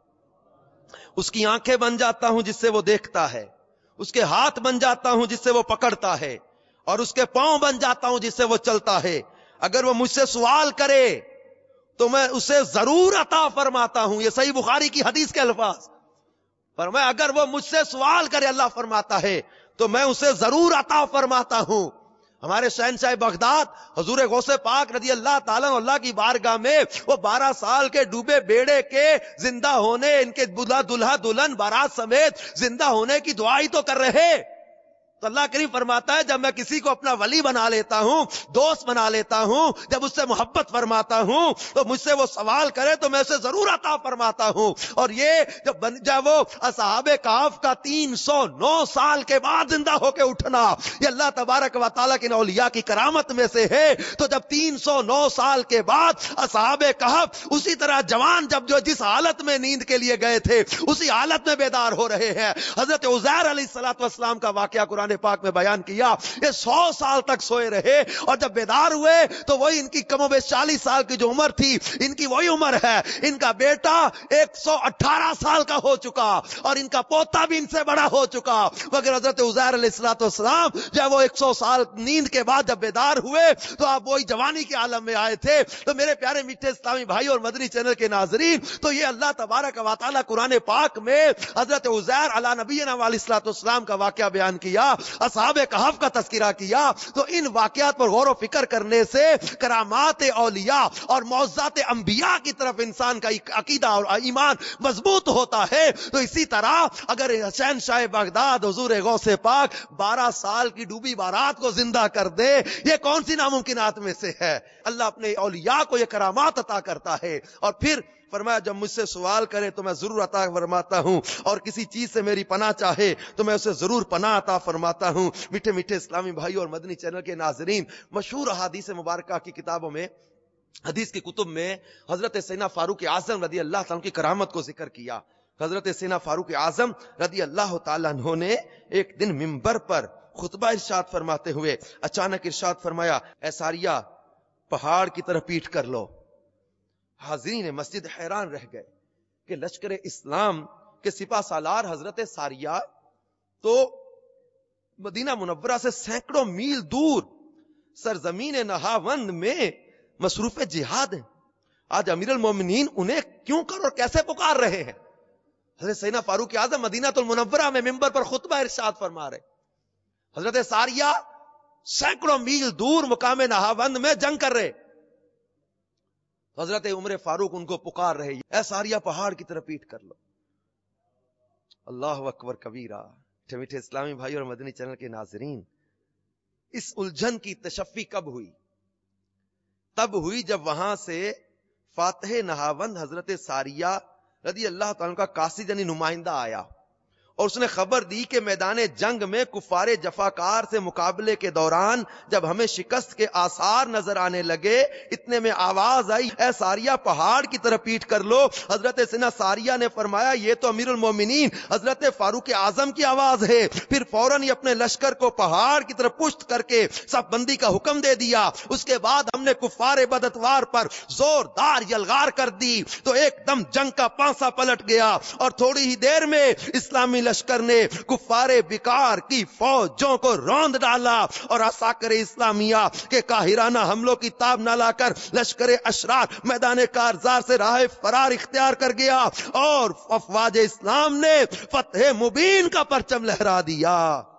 اس کی آنکھیں بن جاتا ہوں جس سے وہ دیکھتا ہے، اس کے ہاتھ بن جاتا ہوں جس سے وہ پکڑتا ہے، اور اس کے پاؤں بن جاتا ہوں جس سے وہ چلتا ہے. اگر وہ مجھ سے سوال کرے تو میں اسے ضرور عطا فرماتا ہوں. یہ صحیح بخاری کی حدیث کے الفاظ. فرمایا اگر وہ مجھ سے سوال کرے اللہ فرماتا ہے تو میں اسے ضرور عطا فرماتا ہوں. ہمارے شہنشاہ بغداد حضور غوث پاک رضی اللہ تعالیٰ اللہ کی بارگاہ میں وہ 12 سال کے ڈوبے بیڑے کے زندہ ہونے، ان کے دلہا دلہن بارات سمیت زندہ ہونے کی دعائی تو کر رہے. تو اللہ کریم فرماتا ہے جب میں کسی کو اپنا ولی بنا لیتا ہوں، دوست بنا لیتا ہوں، جب اس سے محبت فرماتا ہوں تو مجھ سے وہ سوال کرے تو میں اسے ضرور عطا فرماتا ہوں. اور یہ جب وہ اصحاب کہف کا 309 سال کے بعد زندہ ہو کے اٹھنا یہ اللہ تبارک و تعالیٰ کے اولیاء کی کرامت میں سے ہے. تو جب 309 سال کے بعد اصحاب کہف اسی طرح جوان جو جس حالت میں نیند کے لیے گئے تھے اسی حالت میں بیدار ہو رہے ہیں. حضرت عزیر علیہ السلام کا واقعہ قرآن پاک میں بیان کیا. یہ 100 سال تک سوئے رہے اور جب بیدار ہوئے تو وہی ان کی کم و بیش 40 سال کی جو عمر تھی ان کی وہی عمر ہے. ان کا بیٹا 118 سال کا ہو چکا اور ان کا پوتا بھی ان سے بڑا ہو چکا. مگر حضرت عزیر علیہ السلام جب وہ 100 سال نیند کے بعد جب بیدار ہوئے تو آپ وہی جوانی کے عالم میں آئے تھے. تو میرے پیارے میٹھے اسلامی بھائی اور مدنی چینل کے ناظرین، تو یہ اللہ تبارک و تعالی قرآن پاک میں حضرت عزیر علی نبینا علیہ السلام کا واقعہ بیان کیا، اصحاب کہف کا تذکرہ کیا. تو ان واقعات پر غور و فکر کرنے سے کرامات اولیاء اور معجزات انبیاء کی طرف انسان کا عقیدہ اور ایمان مضبوط ہوتا ہے. تو اسی طرح اگر شہنشاہ بغداد حضور غوث پاک 12 سال کی ڈوبی بارات کو زندہ کر دے، یہ کون سی ناممکنات میں سے ہے؟ اللہ اپنے اولیاء کو یہ کرامات عطا کرتا ہے. اور پھر فرمایا جب مجھ سے سوال کرے تو میں ضرور عطا فرماتا ہوں، اور کسی چیز سے میری پناہ چاہے تو میں اسے ضرور پناہ عطا فرماتا ہوں. میٹھے میٹھے اسلامی بھائی اور مدنی چینل کے ناظرین، مشہور احادیث مبارکہ کی کتابوں میں، حدیث کی کتب میں حضرت سیدنا فاروق اعظم رضی اللہ تعالیٰ کی کرامت کو ذکر کیا. حضرت سیدنا فاروق اعظم رضی اللہ تعالیٰ عنہ نے ایک دن منبر پر خطبہ ارشاد فرماتے ہوئے اچانک ارشاد فرمایا، اے ساریہ پہاڑ کی طرح پیٹ کر لو. حاضرین مسجد حیران رہ گئے کہ لشکر اسلام کے سپہ سالار حضرت ساریہ تو مدینہ منورہ سے سینکڑوں میل دور سرزمین نہاوند میں مصروف جہاد ہیں. آج امیر المومنین انہیں کیوں کر اور کیسے پکار رہے ہیں؟ حضرت سیدنا فاروق اعظم مدینہ المنورہ میں منبر پر خطبہ ارشاد فرما رہے. حضرت ساریہ سینکڑوں میل دور مقام نہاوند میں جنگ کر رہے. حضرت عمر فاروق ان کو پکار رہے، اے ساریہ پہاڑ کی طرف پیٹ کر لو. اللہ اکبر کبیرہ. میٹھے اسلامی بھائی اور مدنی چینل کے ناظرین، اس الجھن کی تشفی کب ہوئی؟ تب ہوئی جب وہاں سے فاتح نہاوند حضرت ساریہ رضی اللہ تعالیٰ کا قاصد یعنی نمائندہ آیا اور اس نے خبر دی کہ میدان جنگ میں کفار جفاکار سے مقابلے کے دوران جب ہمیں شکست کے آثار نظر آنے لگے، اتنے میں آواز آئی، اے ساریہ پہاڑ کی طرف پیٹ کر لو. حضرت سیدنا ساریہ نے فرمایا، یہ تو امیر المومنین حضرت فاروق اعظم کی آواز ہے. پھر فوراً ہی اپنے لشکر کو پہاڑ کی طرف پشت کر کے صف بندی کا حکم دے دیا. اس کے بعد ہم نے کفار بدتوار پر زوردار یلغار کر دی تو ایک دم جنگ کا پانسا پلٹ گیا اور تھوڑی ہی دیر میں اسلامی لشکر نے کفار بیکار کی فوجوں کو روند ڈالا اور عساکر اسلامیہ کے قاہرانہ حملوں کی تاب نہ لا کر لشکر اشرار میدان کارزار سے راہ فرار اختیار کر گیا اور افواج اسلام نے فتح مبین کا پرچم لہرا دیا۔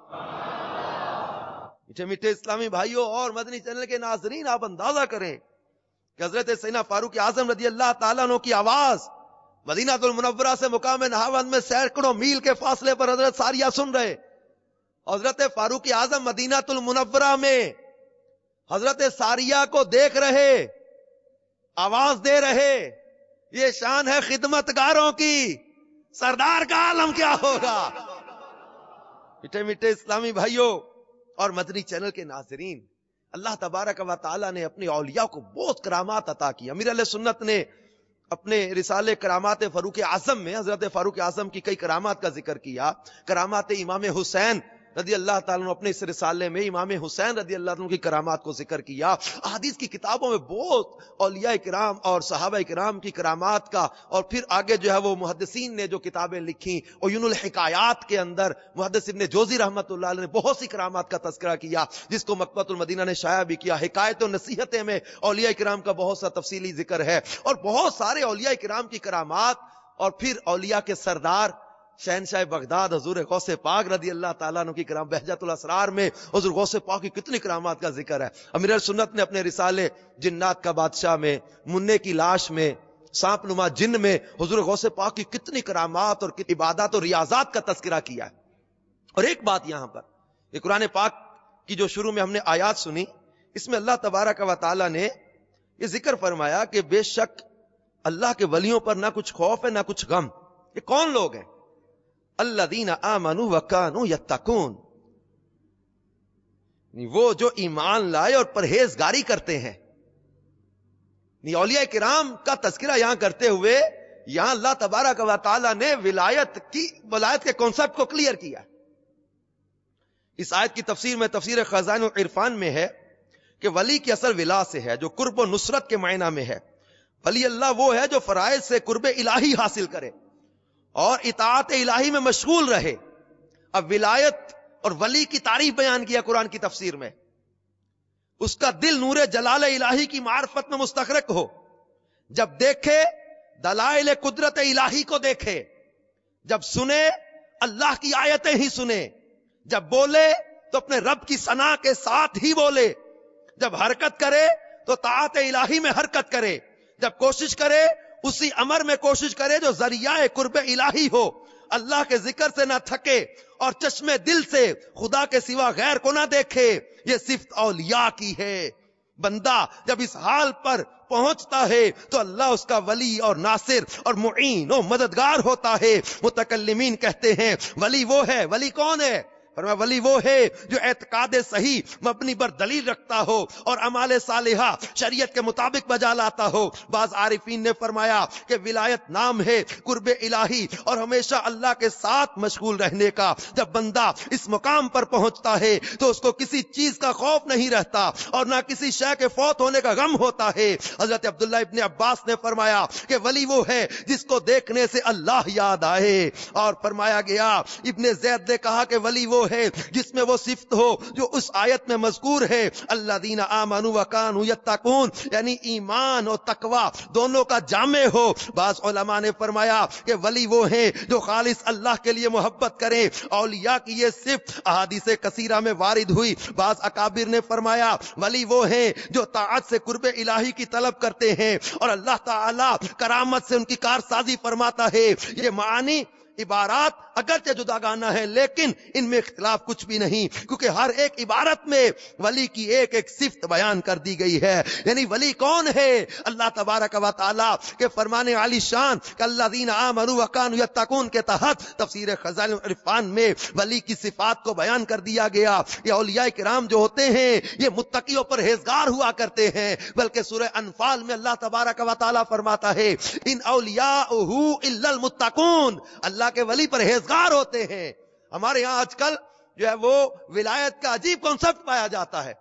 میٹھے میٹھے اسلامی بھائیوں اور مدنی چینل کے ناظرین، آپ اندازہ کریں کہ حضرت سیدنا فاروق اعظم رضی اللہ تعالیٰ عنہ کی آواز مدینہ المنورہ سے مقام نہاوند میں سینکڑوں میل کے فاصلے پر حضرت ساریہ سن رہے، حضرت فاروق اعظم مدینہ المنورہ میں حضرت ساریہ کو دیکھ رہے، آواز دے رہے۔ یہ شان ہے خدمتگاروں کی، سردار کا عالم کیا ہوگا؟ میٹھے میٹھے اسلامی بھائیوں اور مدنی چینل کے ناظرین، اللہ تبارک و تعالی نے اپنے اولیاء کو بہت کرامات عطا کی۔ امیر علیہ سنت نے اپنے رسالے کرامات فاروق اعظم میں حضرت فاروق اعظم کی کئی کرامات کا ذکر کیا۔ کرامات امام حسین رضی اللہ تعالیٰ عنہ، اپنے اس رسالے میں امام حسین رضی اللہ عنہ کی کرامات کو ذکر کیا۔ احادیث کی کتابوں میں بہت اولیاء کرام اور صحابہ کرام کی کرامات کا، اور پھر آگے جو ہے وہ محدثین نے جو کتابیں لکھی، عیون الحکایات کے اندر محدث ابن جوزی رحمۃ اللہ علیہ نے بہت سی کرامات کا تذکرہ کیا، جس کو مکتبۃ المدینہ نے شائع بھی کیا۔ حکایت و نصیحتیں میں اولیاء کرام کا بہت سا تفصیلی ذکر ہے، اور بہت سارے اولیاء کرام کی کرامات، اور پھر اولیاء کے سردار شہنشاہ بغداد حضور غوث پاک رضی اللہ تعالیٰ عنہ کی کرام بہجت الاسرار میں حضور غوث پاک کی کتنی کرامات کا ذکر ہے۔ امیر سنت نے اپنے رسالے جنات کا بادشاہ میں، منع کی لاش میں، سانپ نما جن میں حضور غوث پاک کی کتنی کرامات اور عبادات اور ریاضات کا تذکرہ کیا ہے۔ اور ایک بات یہاں پر، یہ قرآن پاک کی جو شروع میں ہم نے آیات سنی، اس میں اللہ تبارک و تعالیٰ نے یہ ذکر فرمایا کہ بے شک اللہ کے ولیوں پر نہ کچھ خوف ہے نہ کچھ غم۔ یہ کون لوگ ہیں؟ الذین آمنوا وکانوا یتقون، وہ جو ایمان لائے اور پرہیزگاری کرتے ہیں۔ اولیاء کرام کا تذکرہ یہاں کرتے ہوئے یہاں اللہ تبارک و تعالی نے ولایت کے کانسیپٹ کو کلیئر کیا۔ اس آیت کی تفسیر میں تفسیر خزائن العرفان میں ہے کہ ولی کی اصل ولا سے ہے، جو قرب و نصرت کے معنی میں ہے۔ ولی اللہ وہ ہے جو فرائض سے قرب الہی حاصل کرے اور اطاعت الہی میں مشغول رہے۔ اب ولایت اور ولی کی تعریف بیان کیا قرآن کی تفسیر میں، اس کا دل نور جلال الہی کی معرفت میں مستغرق ہو، جب دیکھے دلائل قدرت الہی کو دیکھے، جب سنے اللہ کی آیتیں ہی سنے، جب بولے تو اپنے رب کی ثنا کے ساتھ ہی بولے، جب حرکت کرے تو طاعت الہی میں حرکت کرے، جب کوشش کرے اسی امر میں کوشش کرے جو ذریعہ قرب الہی ہو، اللہ کے ذکر سے نہ تھکے اور چشمے دل سے خدا کے سوا غیر کو نہ دیکھے۔ یہ صفت اولیاء کی ہے۔ بندہ جب اس حال پر پہنچتا ہے تو اللہ اس کا ولی اور ناصر اور معین و مددگار ہوتا ہے۔ متکلمین کہتے ہیں ولی وہ ہے، ولی کون ہے؟ فرمایا ولی وہ ہے جو اعتقاد صحیح مبنی پر دلیل رکھتا ہو اور اعمال صالحہ شریعت کے مطابق بجا لاتا ہو۔ بعض عارفین نے فرمایا کہ ولایت نام ہے قرب الہی اور ہمیشہ اللہ کے ساتھ مشغول رہنے کا۔ جب بندہ اس مقام پر پہنچتا ہے تو اس کو کسی چیز کا خوف نہیں رہتا اور نہ کسی شے کے فوت ہونے کا غم ہوتا ہے۔ حضرت عبداللہ ابن عباس نے فرمایا کہ ولی وہ ہے جس کو دیکھنے سے اللہ یاد آئے، اور فرمایا گیا ابن زید نے کہا کہ ولی وہ ہے جس میں وہ صفت ہو جو اس آیت میں مذکور ہے، الذین آمنوا وکانوا یتقون، یعنی ایمان اور تقوی دونوں کا جامع ہو۔ بعض علماء نے فرمایا کہ ولی وہ ہیں جو خالص اللہ کے لیے محبت کریں۔ اولیاء کی یہ صفت احادیث کثیرہ میں وارد ہوئی۔ بعض اکابر نے فرمایا ولی وہ ہیں جو طاعت سے قرب الہی کی طلب کرتے ہیں اور اللہ تعالی کرامت سے ان کی کارسازی فرماتا ہے۔ یہ معانی عبارات اگرچہ جداگانہ ہے لیکن ان میں اختلاف کچھ بھی نہیں، کیونکہ ہر ایک عبارت میں ولی کی ایک ایک صفت بیان کر دی گئی ہے۔ یعنی ولی کون ہے؟ اللہ تبارک و تعالی کے فرمان عالی شان کہ الذین آمنوا وکانوا یتقون کے تحت تفسیر خزائن العرفان میں ولی کی صفات کو بیان کر دیا گیا۔ یہ اولیاء کرام جو ہوتے ہیں یہ متقی و پرہیزگار ہوا کرتے ہیں، بلکہ سورہ انفال میں اللہ تبارک و تعالی فرماتا ہے ان اولیاءہ الا المتقون، اللہ کے ولی پرہیزگار ہوتے ہیں۔ ہمارے یہاں آج کل جو ہے وہ ولایت کا عجیب کنسپٹ پایا جاتا ہے۔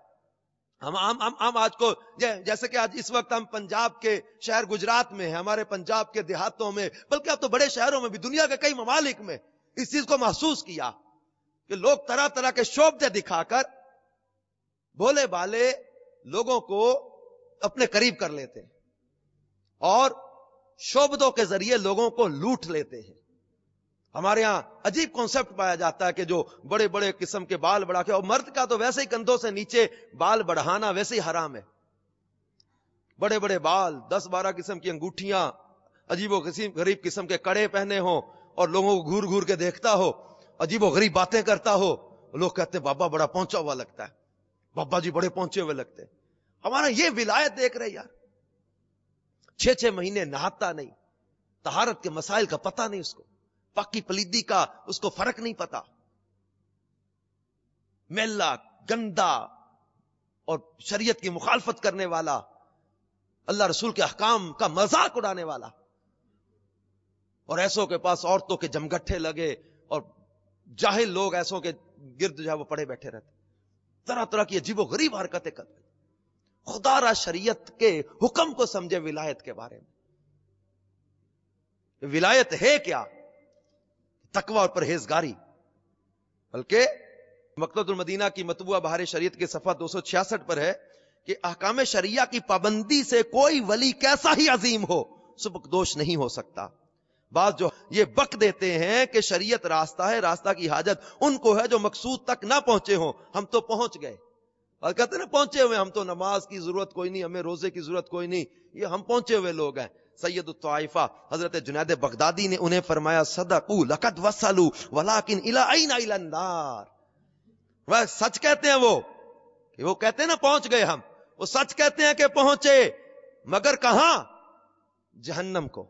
ہم آج کو جیسے کہ آج اس وقت ہم پنجاب کے شہر گجرات میں ہیں، ہمارے پنجاب کے دیہاتوں میں، بلکہ اب تو بڑے شہروں میں بھی، دنیا کے کئی ممالک میں اس چیز کو محسوس کیا کہ لوگ طرح طرح کے شعبے دکھا کر بولے بالے لوگوں کو اپنے قریب کر لیتے ہیں اور شعبدوں کے ذریعے لوگوں کو لوٹ لیتے ہیں. ہمارے ہاں عجیب کانسیپٹ پایا جاتا ہے کہ جو بڑے بڑے قسم کے بال بڑھا کے، اور مرد کا تو ویسے ہی کندھوں سے نیچے بال بڑھانا ویسے ہی حرام ہے. بڑے بڑے بال، 10-12 قسم کی انگوٹھیاں، عجیب و غریب قسم کے کڑے پہنے ہوں اور لوگوں کو گھور گھور کے دیکھتا ہو، عجیب و غریب باتیں کرتا ہو. لوگ کہتے ہیں بابا بڑا پہنچا ہوا لگتا ہے، بابا جی بڑے پہنچے ہوئے لگتے ہیں. ہمارا یہ ولایت دیکھ رہے یار، 6 مہینے نہاتا نہیں، طہارت کے مسائل کا پتہ نہیں اس کو، پاکی پلیدی کا اس کو فرق نہیں پتا، میلا گندا اور شریعت کی مخالفت کرنے والا، اللہ رسول کے احکام کا مذاق اڑانے والا. اور ایسوں کے پاس عورتوں کے جمگٹھے لگے اور جاہل لوگ ایسوں کے گرد جو ہے وہ پڑے بیٹھے رہتے، طرح طرح کی عجیب و غریب حرکتیں کرتے. خدا را شریعت کے حکم کو سمجھے ولایت کے بارے میں. ولایت ہے کیا؟ تقوی اور پرہیزگاری. بلکہ مکتبۃ المدینہ کی مطبوعہ بہار شریعت کے صفحہ 266 پر ہے کہ احکام شریعہ کی پابندی سے کوئی ولی کیسا ہی عظیم ہو سبکدوش نہیں ہو سکتا. بعض جو یہ بک دیتے ہیں کہ شریعت راستہ ہے، راستہ کی حاجت ان کو ہے جو مقصود تک نہ پہنچے ہوں. ہم تو پہنچ گئے، اور کہتے ہیں نا پہنچے ہوئے، ہم تو نماز کی ضرورت کوئی نہیں، ہمیں روزے کی ضرورت کوئی نہیں، یہ ہم پہنچے ہوئے لوگ ہیں. سید الطائفہ حضرت جنید بغدادی نے انہیں فرمایا صدقوا لقد وصلوا ولكن الى اين الى النار. وہ سچ کہتے ہیں، وہ کہتے ہیں نا پہنچ گئے ہم، وہ سچ کہتے ہیں کہ پہنچے، مگر کہاں؟ جہنم کو.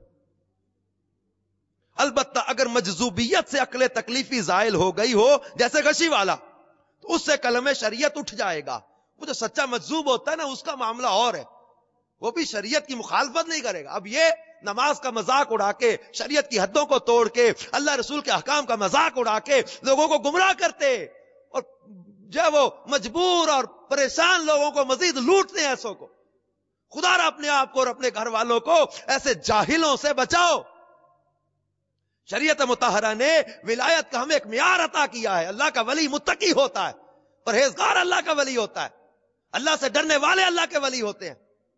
البتہ اگر مجذوبیت سے عقل تکلیفی زائل ہو گئی ہو جیسے غشی والا تو اس سے کلمہ شریعت اٹھ جائے گا. وہ جو سچا مجذوب ہوتا ہے نا اس کا معاملہ اور ہے، وہ بھی شریعت کی مخالفت نہیں کرے گا. اب یہ نماز کا مذاق اڑا کے، شریعت کی حدوں کو توڑ کے، اللہ رسول کے احکام کا مذاق اڑا کے لوگوں کو گمراہ کرتے اور جو ہے وہ مجبور اور پریشان لوگوں کو مزید لوٹتے ہیں. ایسوں کو خدا را اپنے آپ کو اور اپنے گھر والوں کو ایسے جاہلوں سے بچاؤ. شریعت مطہرہ نے ولایت کا ہمیں ایک معیار عطا کیا ہے. اللہ کا ولی متقی ہوتا ہے، پرہیزگار اللہ کا ولی ہوتا ہے، اللہ سے ڈرنے والے اللہ کے ولی ہوتے ہیں.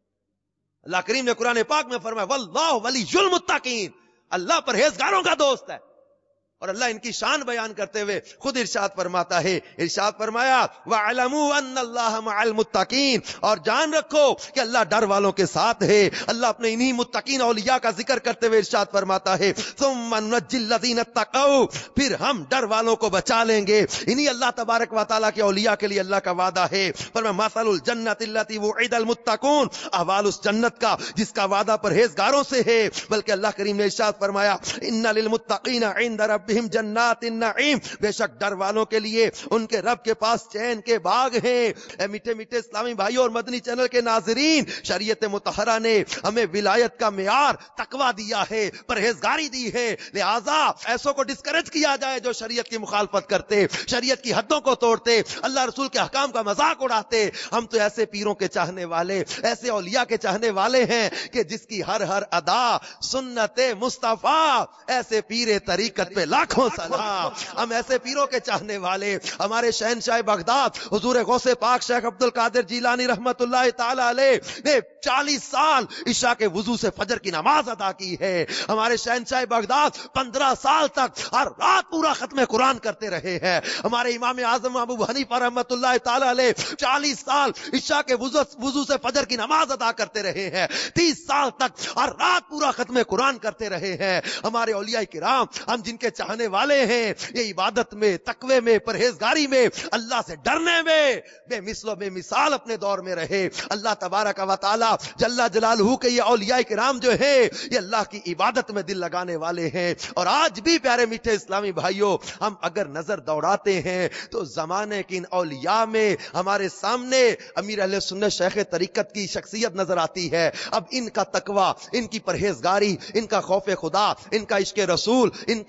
اللہ کریم نے قرآن پاک میں فرمایا واللہ ولی المتقین، اللہ پرہیزگاروں کا دوست ہے. اور اللہ ان کی شان بیان کرتے ہوئے خود ارشاد فرماتا ہے، ارشاد فرمایا وَاعْلَمُوا أَنَّ اللَّهَ مَعَ الْمُتَّقِينَ، اور جان رکھو کہ اللہ ڈر والوں کے ساتھ ہے. اللہ اپنے انہی متقین اولیاء کا ذکر کرتے ہوئے ارشاد فرماتا ہے ثُمَّ نُنَجِّي الَّذِينَ اتَّقَوْا، پھر ہم ڈر والوں کو بچا لیں گے. انہی اللہ تبارک و تعالیٰ کے اولیاء کے لیے اللہ کا وعدہ ہے. فرمایا مَثَلُ الْجَنَّةِ الَّتِي وُعِدَ الْمُتَّقُونَ، احوال اس جنت کا جس کا وعدہ پرہیزگاروں سے ہے. بلکہ اللہ کریم نے ارشاد فرمایا إِنَّ لِلْمُتَّقِينَ عِندَ رَبِّهِمْ جنات النعیم، بے شک ڈر والوں کے لیے ان کے رب کے پاس چین کے باغ ہیں. اے میٹھے میٹھے اسلامی بھائیوں اور مدنی چینل کے ناظرین، شریعت مطہرہ نے ہمیں ولایت کا معیار تقویٰ دیا ہے، پرہیزگاری دی ہے. لہذا ایسوں کو ڈسکریج کیا جائے جو شریعت کی مخالفت کرتے، شریعت کی حدوں کو توڑتے، اللہ رسول کے احکام کا مذاق اڑاتے. ہم تو ایسے پیروں کے چاہنے والے، ایسے اولیاء کے چاہنے والے ہیں کہ جس کی ہر ہر ادا سنت مصطفیٰ، ایسے پیر طریقت پہ لاکھوں سلام. ہم ایسے پیروں کے چاہنے والے. ہمارے شہنشاہ بغداد حضور غوث پاک شیخ عبد القادر جیلانی رحمت اللہ تعالی علیہ نے 40 سال عشاء کے وضو سے فجر کی نماز ادا کی ہے. ہمارے شہنشاہ بغداد 15 سال تک ہر رات پورا ختم قرآن کرتے رہے ہیں. ہمارے امام اعظم ابو حنیفہ رحمت اللہ تعالی علیہ 40 سال عشاء کے وضو سے فجر کی نماز ادا کرتے رہے ہیں. 30 سال تک ہر رات پورا ختم قرآن کرتے رہے ہیں. ہمارے اولیاء کرام، ہم جن کے چاہنے والے ہیں، یہ عبادت میں، تقوی میں، پرہیزگاری میں، اللہ سے ڈرنے میں بے مثل و بے مثال اپنے دور میں رہے. اللہ تبارک و تعالی جل جلالہ کے یہ اولیاء کرام جو ہے یہ اللہ کی عبادت میں دل لگانے والے ہیں. اور آج بھی پیارے میٹھے اسلامی بھائیوں، ہم اگر نظر دوڑاتے ہیں تو زمانے کی ان اولیاء میں ہمارے سامنے امیر اہل سنت شیخ طریقت کی شخصیت نظر آتی ہے. اب ان کا تقوی، ان کی پرہیزگاری، ان کا خوف خدا، ان کا عشق رسول، ان کا جو ہے وہ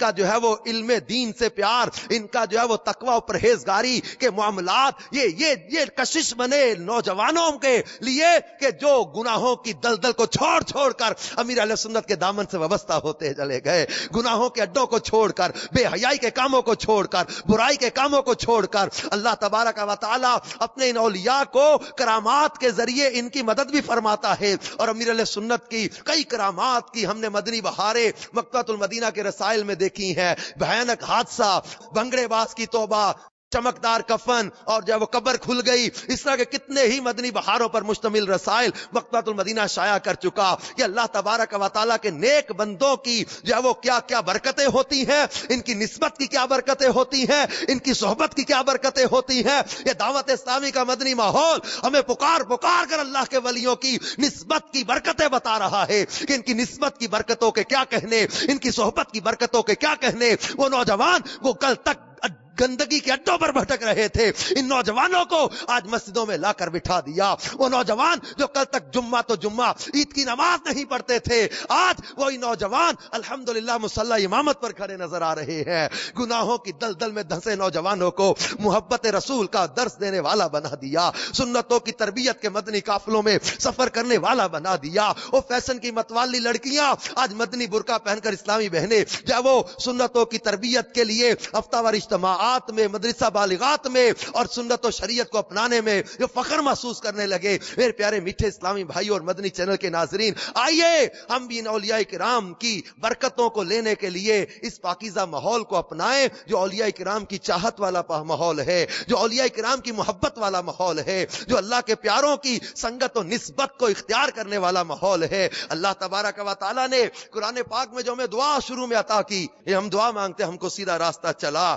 وہ علم دین سے پیار، ان کا جو ہے وہ تقوی و پرہیزگاری کے معاملات، یہ کشش بنے نوجوانوں کے لیے کہ جو گناہوں کی دلدل کو چھوڑ چھوڑ کر امیر اہل سنت کے دامن سے وابستہ ہوتے چلے گئے، گناہوں کے اڈوں کو چھوڑ کر، بے حیائی کے کاموں کو چھوڑ کر، برائی کے کاموں کو چھوڑ کر، اللہ تبارک و تعالی اپنے ان اولیاء کو کرامات کے ذریعے ان کی مدد بھی فرماتا ہے. اور امیر علیہ سنت کی کئی کرامات کی ہم نے مدنی بہاریں مکتبۃ المدینہ کے رسائل میں دیکھی ہیں. بھیانک حادثہ، بنگڑے باز کی توبہ، چمکدار کفن، اور جب وہ قبر کھل گئی، اس طرح کے کتنے ہی مدنی بہاروں پر مشتمل رسائل مکتبۃ المدینہ شائع کر چکا کہ اللہ تبارک و تعالیٰ کے نیک بندوں کی جو ہے وہ کیا کیا برکتیں ہوتی ہیں، ان کی نسبت کی کیا برکتیں ہوتی ہیں، ان کی صحبت کی کیا برکتیں ہوتی ہیں. یہ دعوت اسلامی کا مدنی ماحول ہمیں پکار پکار کر اللہ کے ولیوں کی نسبت کی برکتیں بتا رہا ہے کہ ان کی نسبت کی برکتوں کے کیا کہنے، ان کی صحبت کی برکتوں کے کیا کہنے. وہ نوجوان وہ کل تک گندگی کے اڈوں پر بھٹک رہے تھے، ان نوجوانوں کو آج مسجدوں میں لا کر بٹھا دیا. وہ نوجوان جو کل تک جمعہ تو جمعہ عید کی نماز نہیں پڑھتے تھے، آج وہی نوجوان الحمدللہ مصلی امامت پر کھڑے نظر آ رہے ہیں. گناہوں کی دلدل میں دھنسے نوجوانوں کو محبت رسول کا درس دینے والا بنا دیا، سنتوں کی تربیت کے مدنی قافلوں میں سفر کرنے والا بنا دیا. وہ فیشن کی متوالی لڑکیاں آج مدنی برقع پہن کر، اسلامی بہنیں جب وہ سنتوں کی تربیت کے لیے ہفتہ وار اجتماعات میں، مدرسہ بالغات میں اور سنت و شریعت کو اپنانے میں جو فخر محسوس کرنے لگے. میرے پیارے میٹھے اسلامی بھائیوں اور مدنی چینل کے ناظرین، آئیے ہم بھی ان اولیاء کرام کی برکتوں کو لینے کے لیے اس پاکیزہ ماحول کو اپنائیں جو اولیاء کرام کی چاہت والا ماحول ہے، جو اولیاء کرام کی محبت والا ماحول ہے، جو اللہ کے پیاروں کی سنگت و نسبت کو اختیار کرنے والا ماحول ہے. اللہ تبارک و تعالیٰ نے قرآن پاک میں جو ہمیں دعا شروع میں عطا کی، یہ ہم دعا مانگتے ہم کو سیدھا راستہ چلا.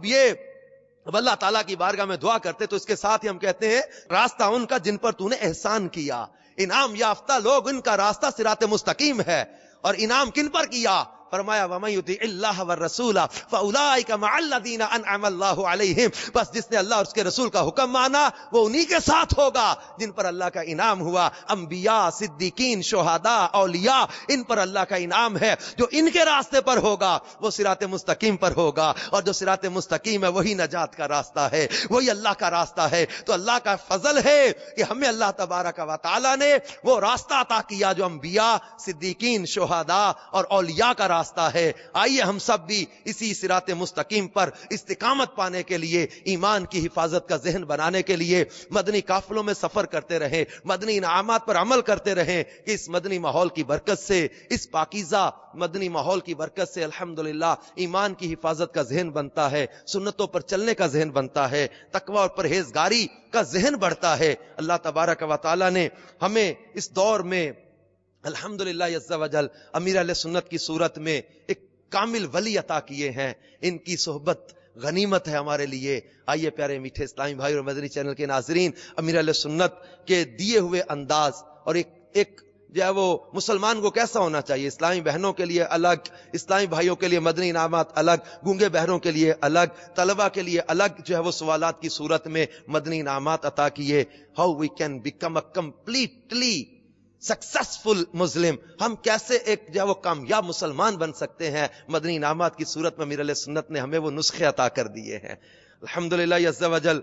اب اللہ تعالیٰ کی بارگاہ میں دعا کرتے تو اس کے ساتھ ہی ہم کہتے ہیں راستہ ان کا جن پر تو نے احسان کیا. انعام یافتہ لوگ، ان کا راستہ صراط مستقیم ہے. اور انعام کن پر کیا؟ فرمایا وَمَن يُطِعِ اللَّهَ وَالرَّسُولَ فَأُولَٰئِكَ مَعَ الَّذِينَ أَنْعَمَ اللَّهُ عَلَيْهِمْ. بس جس نے اللہ اور اس کے رسول کا حکم مانا وہ انہی کے ساتھ ہوگا جن پر اللہ کا انعام ہوا. انبیاء، صدیقین، شہداء، اولیاء، ان پر اللہ کا انعام ہے. جو ان کے راستے پر ہوگا وہ صراط مستقیم پر ہوگا، اور جو صراط مستقیم ہے وہی نجات کا راستہ ہے، وہی اللہ کا راستہ ہے. تو اللہ کا فضل ہے کہ ہمیں اللہ تبارک و تعالیٰ نے وہ راستہ عطا کیا جو انبیاء، صدیقین، شہداء اور اولیاء کا راستہ ہے. آئیے ہم سب بھی اسی صراط مستقیم پر استقامت پانے کے لیے، ایمان کی حفاظت کا ذہن بنانے کے لیے مدنی قافلوں میں سفر کرتے رہیں، مدنی انعامات پر عمل کرتے رہیں کہ اس مدنی ماحول کی برکت سے، اس پاکیزہ مدنی ماحول کی برکت سے الحمدللہ ایمان کی حفاظت کا ذہن بنتا ہے، سنتوں پر چلنے کا ذہن بنتا ہے، تقوی اور پرہیزگاری کا ذہن بڑھتا ہے. اللہ تبارک و تعالی نے ہمیں اس دور میں الحمدللہ عز وجل امیر اہل سنت کی صورت میں ایک کامل ولی عطا کیے ہیں. ان کی صحبت غنیمت ہے ہمارے لیے. آئیے پیارے میٹھے اسلامی بھائی اور مدنی چینل کے ناظرین، امیر اہل سنت کے دیے ہوئے انداز اور ایک جو ہے وہ مسلمان کو کیسا ہونا چاہیے، اسلامی بہنوں کے لیے الگ، اسلامی بھائیوں کے لیے مدنی انعامات الگ، گونگے بہروں کے لیے الگ، طلبہ کے لیے الگ جو ہے وہ سوالات کی صورت میں مدنی انعامات عطا کیے. How we can become a completely successful Muslim, ہم کیسے ایک جو ہے وہ کامیاب مسلمان بن سکتے ہیں، مدنی انعامات کی صورت میں امیر علیہ سنت نے ہمیں وہ نسخے عطا کر دیے ہیں. الحمدللہ عز وجل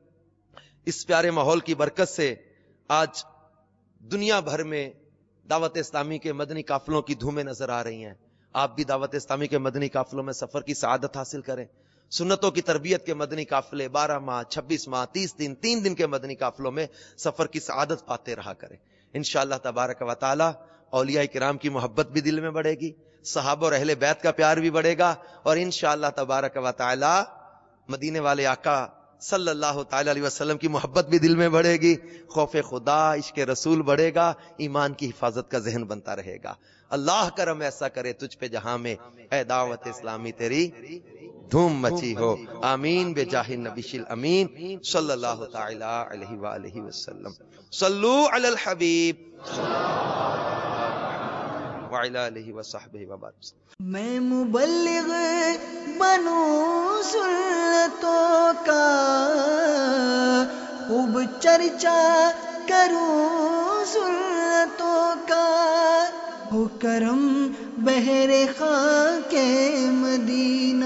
اس پیارے ماحول کی برکت سے آج دنیا بھر میں دعوت اسلامی کے مدنی قافلوں کی دھومیں نظر آ رہی ہیں. آپ بھی دعوت اسلامی کے مدنی قافلوں میں سفر کی سعادت حاصل کریں. سنتوں کی تربیت کے مدنی قافلے 12 ماہ 26 ماہ 30 دن 3 دن کے مدنی قافلوں میں سفر کی سعادت پاتے رہا کریں. انشاءاللہ تبارک و تعالی اولیاء کرام کی محبت بھی دل میں بڑھے گی، صحابہ اور اہل بیت کا پیار بھی بڑھے گا، اور انشاءاللہ تبارک و تعالی مدینے والے آقا صلی اللہ تعالی علیہ وسلم کی محبت بھی دل میں بڑھے گی، خوف خدا، عشق رسول بڑھے گا، ایمان کی حفاظت کا ذہن بنتا رہے گا. اللہ کرم ایسا کرے تجھ پہ جہاں میں، اے دعوت اسلامی تیری دھوم مچی ہو. آمین بجاہ النبی الامین صلی اللہ تعالی علیہ وآلہ وسلم. صلو علی الحبیب وعلی آلہ وصحبہ وبارک. میں مبلغ بنوں سنتوں کا، خوب چرچا کروں سنتوں کا، ہو کرم بہر خاک مدینہ.